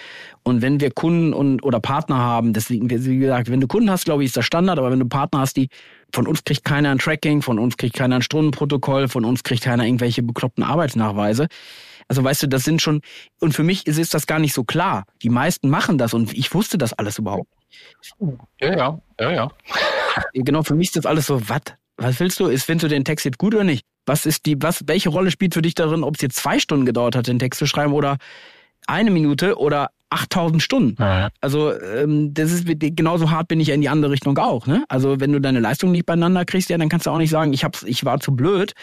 Und wenn wir Kunden und oder Partner haben, deswegen, wie gesagt, wenn du Kunden hast, glaube ich, ist das Standard, aber wenn du Partner hast, die von uns kriegt keiner ein Tracking, von uns kriegt keiner ein Stundenprotokoll, von uns kriegt keiner irgendwelche bekloppten Arbeitsnachweise. Also weißt du, das sind schon, und für mich ist, ist das gar nicht so klar. Die meisten machen das und ich wusste das alles überhaupt nicht. Ja, ja, ja, ja. Genau, für mich ist das alles so, was? Was willst du? Ist, findest du den Text jetzt gut oder nicht? Was ist die, was, welche Rolle spielt für dich darin, ob es jetzt zwei Stunden gedauert hat, den Text zu schreiben oder eine Minute oder achttausend Stunden. Ja. Also ähm, das ist genauso hart bin ich ja in die andere Richtung auch. Ne? Also wenn du deine Leistung nicht beieinander kriegst, ja, dann kannst du auch nicht sagen, ich hab's, ich war zu blöd.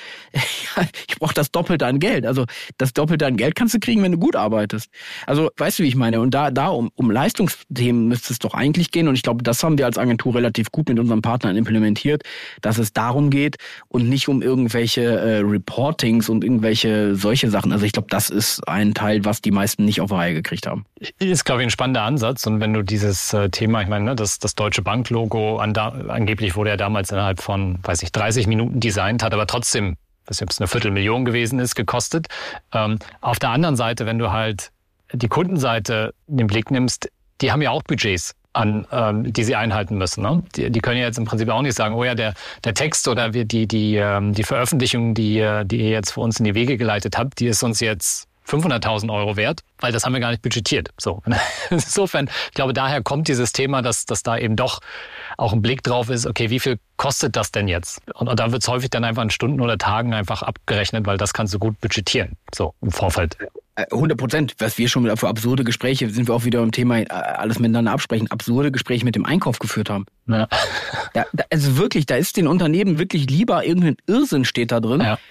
Ich brauche das Doppelte an Geld. Also das Doppelte an Geld kannst du kriegen, wenn du gut arbeitest. Also weißt du, wie ich meine? Und da, da um, um Leistungsthemen müsste es doch eigentlich gehen. Und ich glaube, das haben wir als Agentur relativ gut mit unseren Partnern implementiert, dass es darum geht und nicht um irgendwelche äh, Reportings und irgendwelche solche Sachen. Also ich glaube, das ist ein Teil, was die meisten nicht auf die Reihe gekriegt haben. Ist, glaube ich, ein spannender Ansatz. Und wenn du dieses äh, Thema, ich meine, ne, das, das Deutsche Bank-Logo an, da, angeblich wurde ja damals innerhalb von, weiß ich, dreißig Minuten designt, hat aber trotzdem, was jetzt eine Viertelmillion gewesen ist, gekostet. Ähm, auf der anderen Seite, wenn du halt die Kundenseite in den Blick nimmst, die haben ja auch Budgets, an, ähm, die sie einhalten müssen. Ne? Die, die können ja jetzt im Prinzip auch nicht sagen, oh ja, der, der Text oder die, die, die, ähm, die Veröffentlichung, die, die ihr jetzt für uns in die Wege geleitet habt, die ist uns jetzt fünfhunderttausend Euro wert, weil das haben wir gar nicht budgetiert. So. Insofern, ich glaube, daher kommt dieses Thema, dass, dass da eben doch auch ein Blick drauf ist, okay, wie viel kostet das denn jetzt? Und, und da wird es häufig dann einfach in Stunden oder Tagen einfach abgerechnet, weil das kannst du gut budgetieren, so im Vorfeld. hundert Prozent, was wir schon wieder für absurde Gespräche, sind wir auch wieder im Thema alles miteinander absprechen, absurde Gespräche mit dem Einkauf geführt haben. Ja. Da, da, also wirklich, da ist den Unternehmen wirklich lieber irgendein Irrsinn steht da drin. Ja.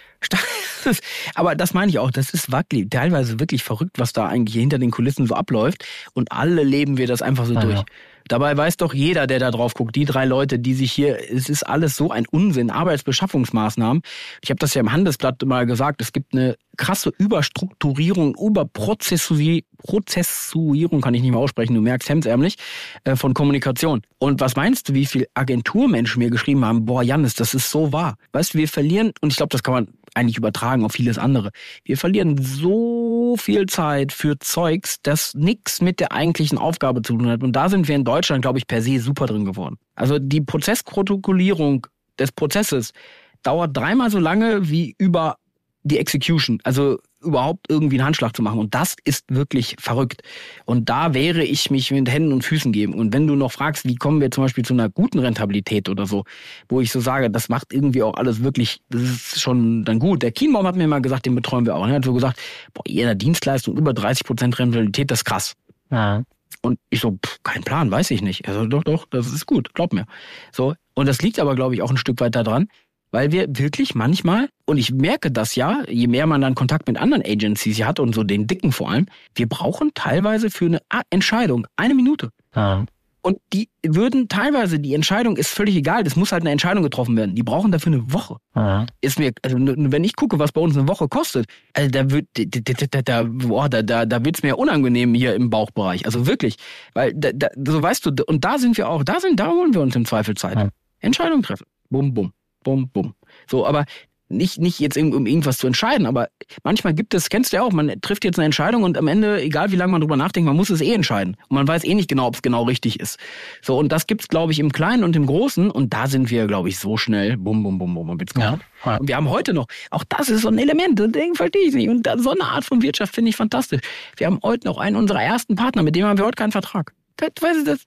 Aber das meine ich auch, das ist wackelig, teilweise wirklich verrückt, was da eigentlich hinter den Kulissen so abläuft und alle leben wir das einfach so ja, durch. Ja. Dabei weiß doch jeder, der da drauf guckt, die drei Leute, die sich hier, es ist alles so ein Unsinn, Arbeitsbeschaffungsmaßnahmen. Ich habe das ja im Handelsblatt mal gesagt, es gibt eine krasse Überstrukturierung, Überprozessuierung, Prozessuierung, kann ich nicht mehr aussprechen, du merkst hemdsärmlich, äh, von Kommunikation. Und was meinst du, wie viel Agenturmenschen mir geschrieben haben, boah Jannis, das ist so wahr. Weißt du, wir verlieren, und ich glaube, das kann man eigentlich übertragen auf vieles andere. Wir verlieren so viel Zeit für Zeugs, das nichts mit der eigentlichen Aufgabe zu tun hat. Und da sind wir in Deutschland, glaube ich, per se super drin geworden. Also die Prozessprotokollierung des Prozesses dauert dreimal so lange wie über die Execution. Also überhaupt irgendwie einen Handschlag zu machen. Und das ist wirklich verrückt. Und da wehre ich mich mit Händen und Füßen geben. Und wenn du noch fragst, wie kommen wir zum Beispiel zu einer guten Rentabilität oder so, wo ich so sage, das macht irgendwie auch alles wirklich, das ist schon dann gut. Der Kienbaum hat mir mal gesagt, den betreuen wir auch. Er hat so gesagt, boah, jeder Dienstleistung über dreißig Prozent Rentabilität, das ist krass. Ja. Und ich so, pff, kein Plan, weiß ich nicht. Also doch, doch, das ist gut, glaub mir. So. Und das liegt aber, glaube ich, auch ein Stück weit daran, weil wir wirklich manchmal, und ich merke das ja, je mehr man dann Kontakt mit anderen Agencies hat und so den Dicken vor allem, wir brauchen teilweise für eine Entscheidung eine Minute. Ja. Und die würden teilweise, die Entscheidung ist völlig egal, das muss halt eine Entscheidung getroffen werden. Die brauchen dafür eine Woche. Ja. Ist mir, also wenn ich gucke, was bei uns eine Woche kostet, also da wird, da, da, boah, da, da, da wird's mir unangenehm hier im Bauchbereich. Also wirklich, weil da, da, so weißt du, und da sind wir auch, da sind, da holen wir uns im Zweifel Zeit. Ja. Entscheidung treffen. Bum, bum. Bum, bum. So, aber nicht, nicht jetzt um irgendwas zu entscheiden, aber manchmal gibt es, kennst du ja auch, man trifft jetzt eine Entscheidung und am Ende, egal wie lange man drüber nachdenkt, man muss es eh entscheiden. Und man weiß eh nicht genau, ob es genau richtig ist. So, und das gibt's, glaube ich, im Kleinen und im Großen und da sind wir, glaube ich, so schnell, bum, bum, bum, bum, bum, ja. Ja. Und wir haben heute noch, auch das ist so ein Element, das verstehe ich nicht. Und so eine Art von Wirtschaft finde ich fantastisch. Wir haben heute noch einen unserer ersten Partner, mit dem haben wir heute keinen Vertrag. Das, weißt du, das,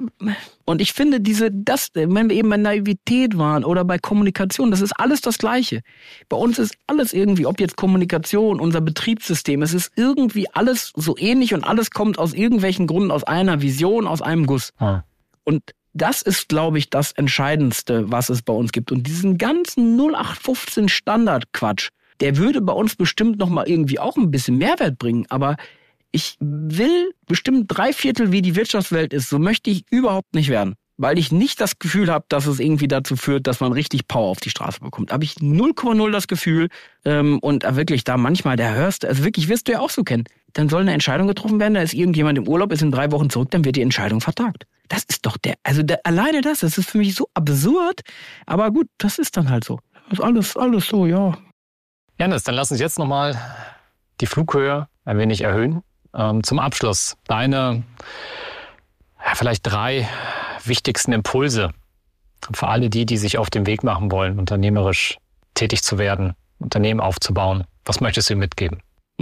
und ich finde diese, das, wenn wir eben bei Naivität waren oder bei Kommunikation, das ist alles das Gleiche. Bei uns ist alles irgendwie, ob jetzt Kommunikation, unser Betriebssystem, es ist irgendwie alles so ähnlich und alles kommt aus irgendwelchen Gründen, aus einer Vision, aus einem Guss. Hm. Und das ist, glaube ich, das Entscheidendste, was es bei uns gibt. Und diesen ganzen null acht fünfzehn Standard-Quatsch, der würde bei uns bestimmt nochmal irgendwie auch ein bisschen Mehrwert bringen, aber ich will bestimmt drei Viertel, wie die Wirtschaftswelt ist, so möchte ich überhaupt nicht werden. Weil ich nicht das Gefühl habe, dass es irgendwie dazu führt, dass man richtig Power auf die Straße bekommt. Habe ich null Komma null das Gefühl. Ähm, und wirklich da manchmal, der hörst, also wirklich wirst du ja auch so kennen. Dann soll eine Entscheidung getroffen werden, da ist irgendjemand im Urlaub, ist in drei Wochen zurück, dann wird die Entscheidung vertagt. Das ist doch der, also der, alleine das, das ist für mich so absurd. Aber gut, das ist dann halt so. Das ist alles, alles so, ja. Jannis, dann lass uns jetzt nochmal die Flughöhe ein wenig erhöhen. Ähm, zum Abschluss, deine ja, vielleicht drei wichtigsten Impulse, Für alle die, die sich auf den Weg machen wollen, unternehmerisch tätig zu werden, Unternehmen aufzubauen. Was möchtest du mitgeben?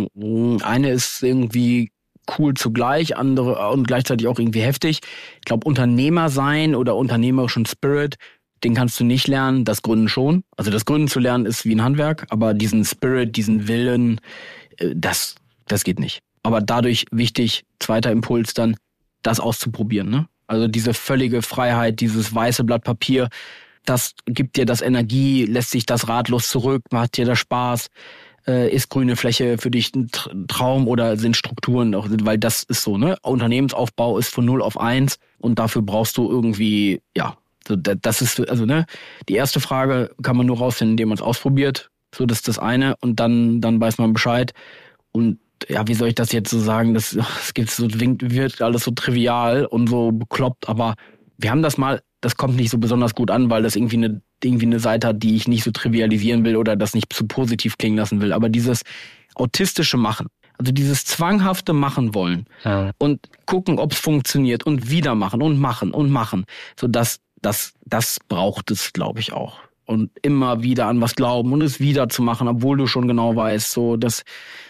Eine ist irgendwie cool zugleich, andere und gleichzeitig auch irgendwie heftig. Ich glaube, Unternehmer sein oder unternehmerischen Spirit, den kannst du nicht lernen, das Gründen schon. Also das Gründen zu lernen ist wie ein Handwerk, aber diesen Spirit, diesen Willen, das, das geht nicht. Aber dadurch wichtig, zweiter Impuls dann, das auszuprobieren, ne? Also diese völlige Freiheit, dieses weiße Blatt Papier, das gibt dir das Energie, lässt sich das ratlos zurück, macht dir das Spaß. Äh, ist grüne Fläche für dich ein Traum oder sind Strukturen, weil das ist so, ne? Unternehmensaufbau ist von null auf eins und dafür brauchst du irgendwie, ja, so, das ist, also, ne? Die erste Frage kann man nur rausfinden, indem man es ausprobiert. So, das ist das eine und dann, dann weiß man Bescheid. Und ja, wie soll ich das jetzt so sagen? Das, das gibt so, wird alles so trivial und so bekloppt, aber wir haben das mal, das kommt nicht so besonders gut an, weil das irgendwie eine, irgendwie eine Seite hat, die ich nicht so trivialisieren will oder das nicht so positiv klingen lassen will. Aber dieses autistische Machen, also dieses zwanghafte Machen wollen ja. und gucken, ob es funktioniert und wieder machen und machen und machen, so das, das, das braucht es, glaube ich, auch. Und immer wieder an was glauben und es wieder zu machen, obwohl du schon genau weißt, so das,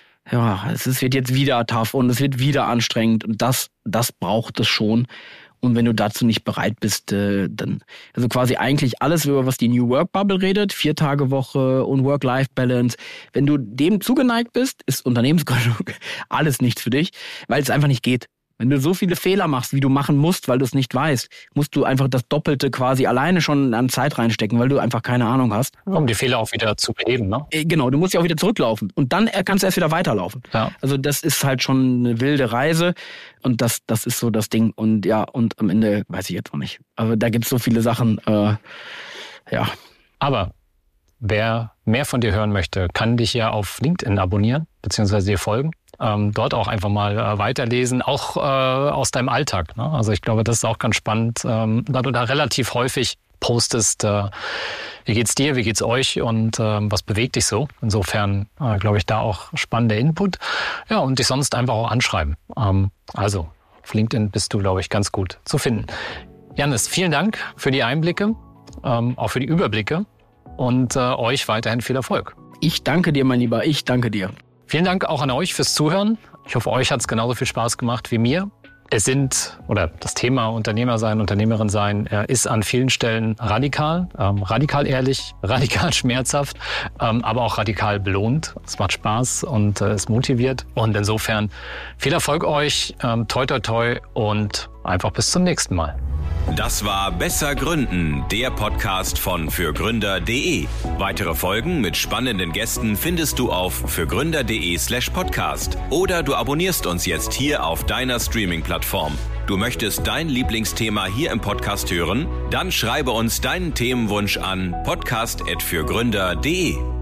ja, es wird jetzt wieder tough und es wird wieder anstrengend und das, das braucht es schon. Und wenn du dazu nicht bereit bist, äh, dann, also quasi eigentlich alles, über was die New Work Bubble redet, vier Tage Woche und Work-Life-Balance, wenn du dem zugeneigt bist, ist Unternehmensgründung alles nichts für dich, weil es einfach nicht geht. Wenn du so viele Fehler machst, wie du machen musst, weil du es nicht weißt, musst du einfach das Doppelte quasi alleine schon an Zeit reinstecken, weil du einfach keine Ahnung hast. Um die Fehler auch wieder zu beheben, ne? Genau, du musst ja auch wieder zurücklaufen und dann kannst du erst wieder weiterlaufen. Ja. Also das ist halt schon eine wilde Reise und das das ist so das Ding und ja, und am Ende weiß ich jetzt noch nicht. Aber da gibt's so viele Sachen, äh, ja. Aber wer mehr von dir hören möchte, kann dich ja auf LinkedIn abonnieren, beziehungsweise dir folgen. Ähm, dort auch einfach mal äh, weiterlesen, auch äh, aus deinem Alltag. Ne? Also ich glaube, das ist auch ganz spannend, ähm, da du da relativ häufig postest, äh, wie geht's dir, wie geht's euch und äh, was bewegt dich so. Insofern äh, glaube ich, da auch spannender Input. Ja, und dich sonst einfach auch anschreiben. Ähm, also auf LinkedIn bist du, glaube ich, ganz gut zu finden. Jannis, vielen Dank für die Einblicke, ähm, auch für die Überblicke und äh, euch weiterhin viel Erfolg. Ich danke dir, mein Lieber, ich danke dir. Vielen Dank auch an euch fürs Zuhören. Ich hoffe, euch hat es genauso viel Spaß gemacht wie mir. Es sind, oder das Thema Unternehmer sein, Unternehmerin sein, äh, ist an vielen Stellen radikal, ähm, radikal ehrlich, radikal schmerzhaft, ähm, aber auch radikal belohnt. Es macht Spaß und äh, es motiviert. Und insofern viel Erfolg euch, ähm, toi toi toi und einfach bis zum nächsten Mal. Das war Besser Gründen, der Podcast von fürgründer punkt de. Weitere Folgen mit spannenden Gästen findest du auf fürgründer punkt de slash podcast oder du abonnierst uns jetzt hier auf deiner Streaming-Plattform. Du möchtest dein Lieblingsthema hier im Podcast hören? Dann schreibe uns deinen Themenwunsch an podcast at fürgründer punkt de.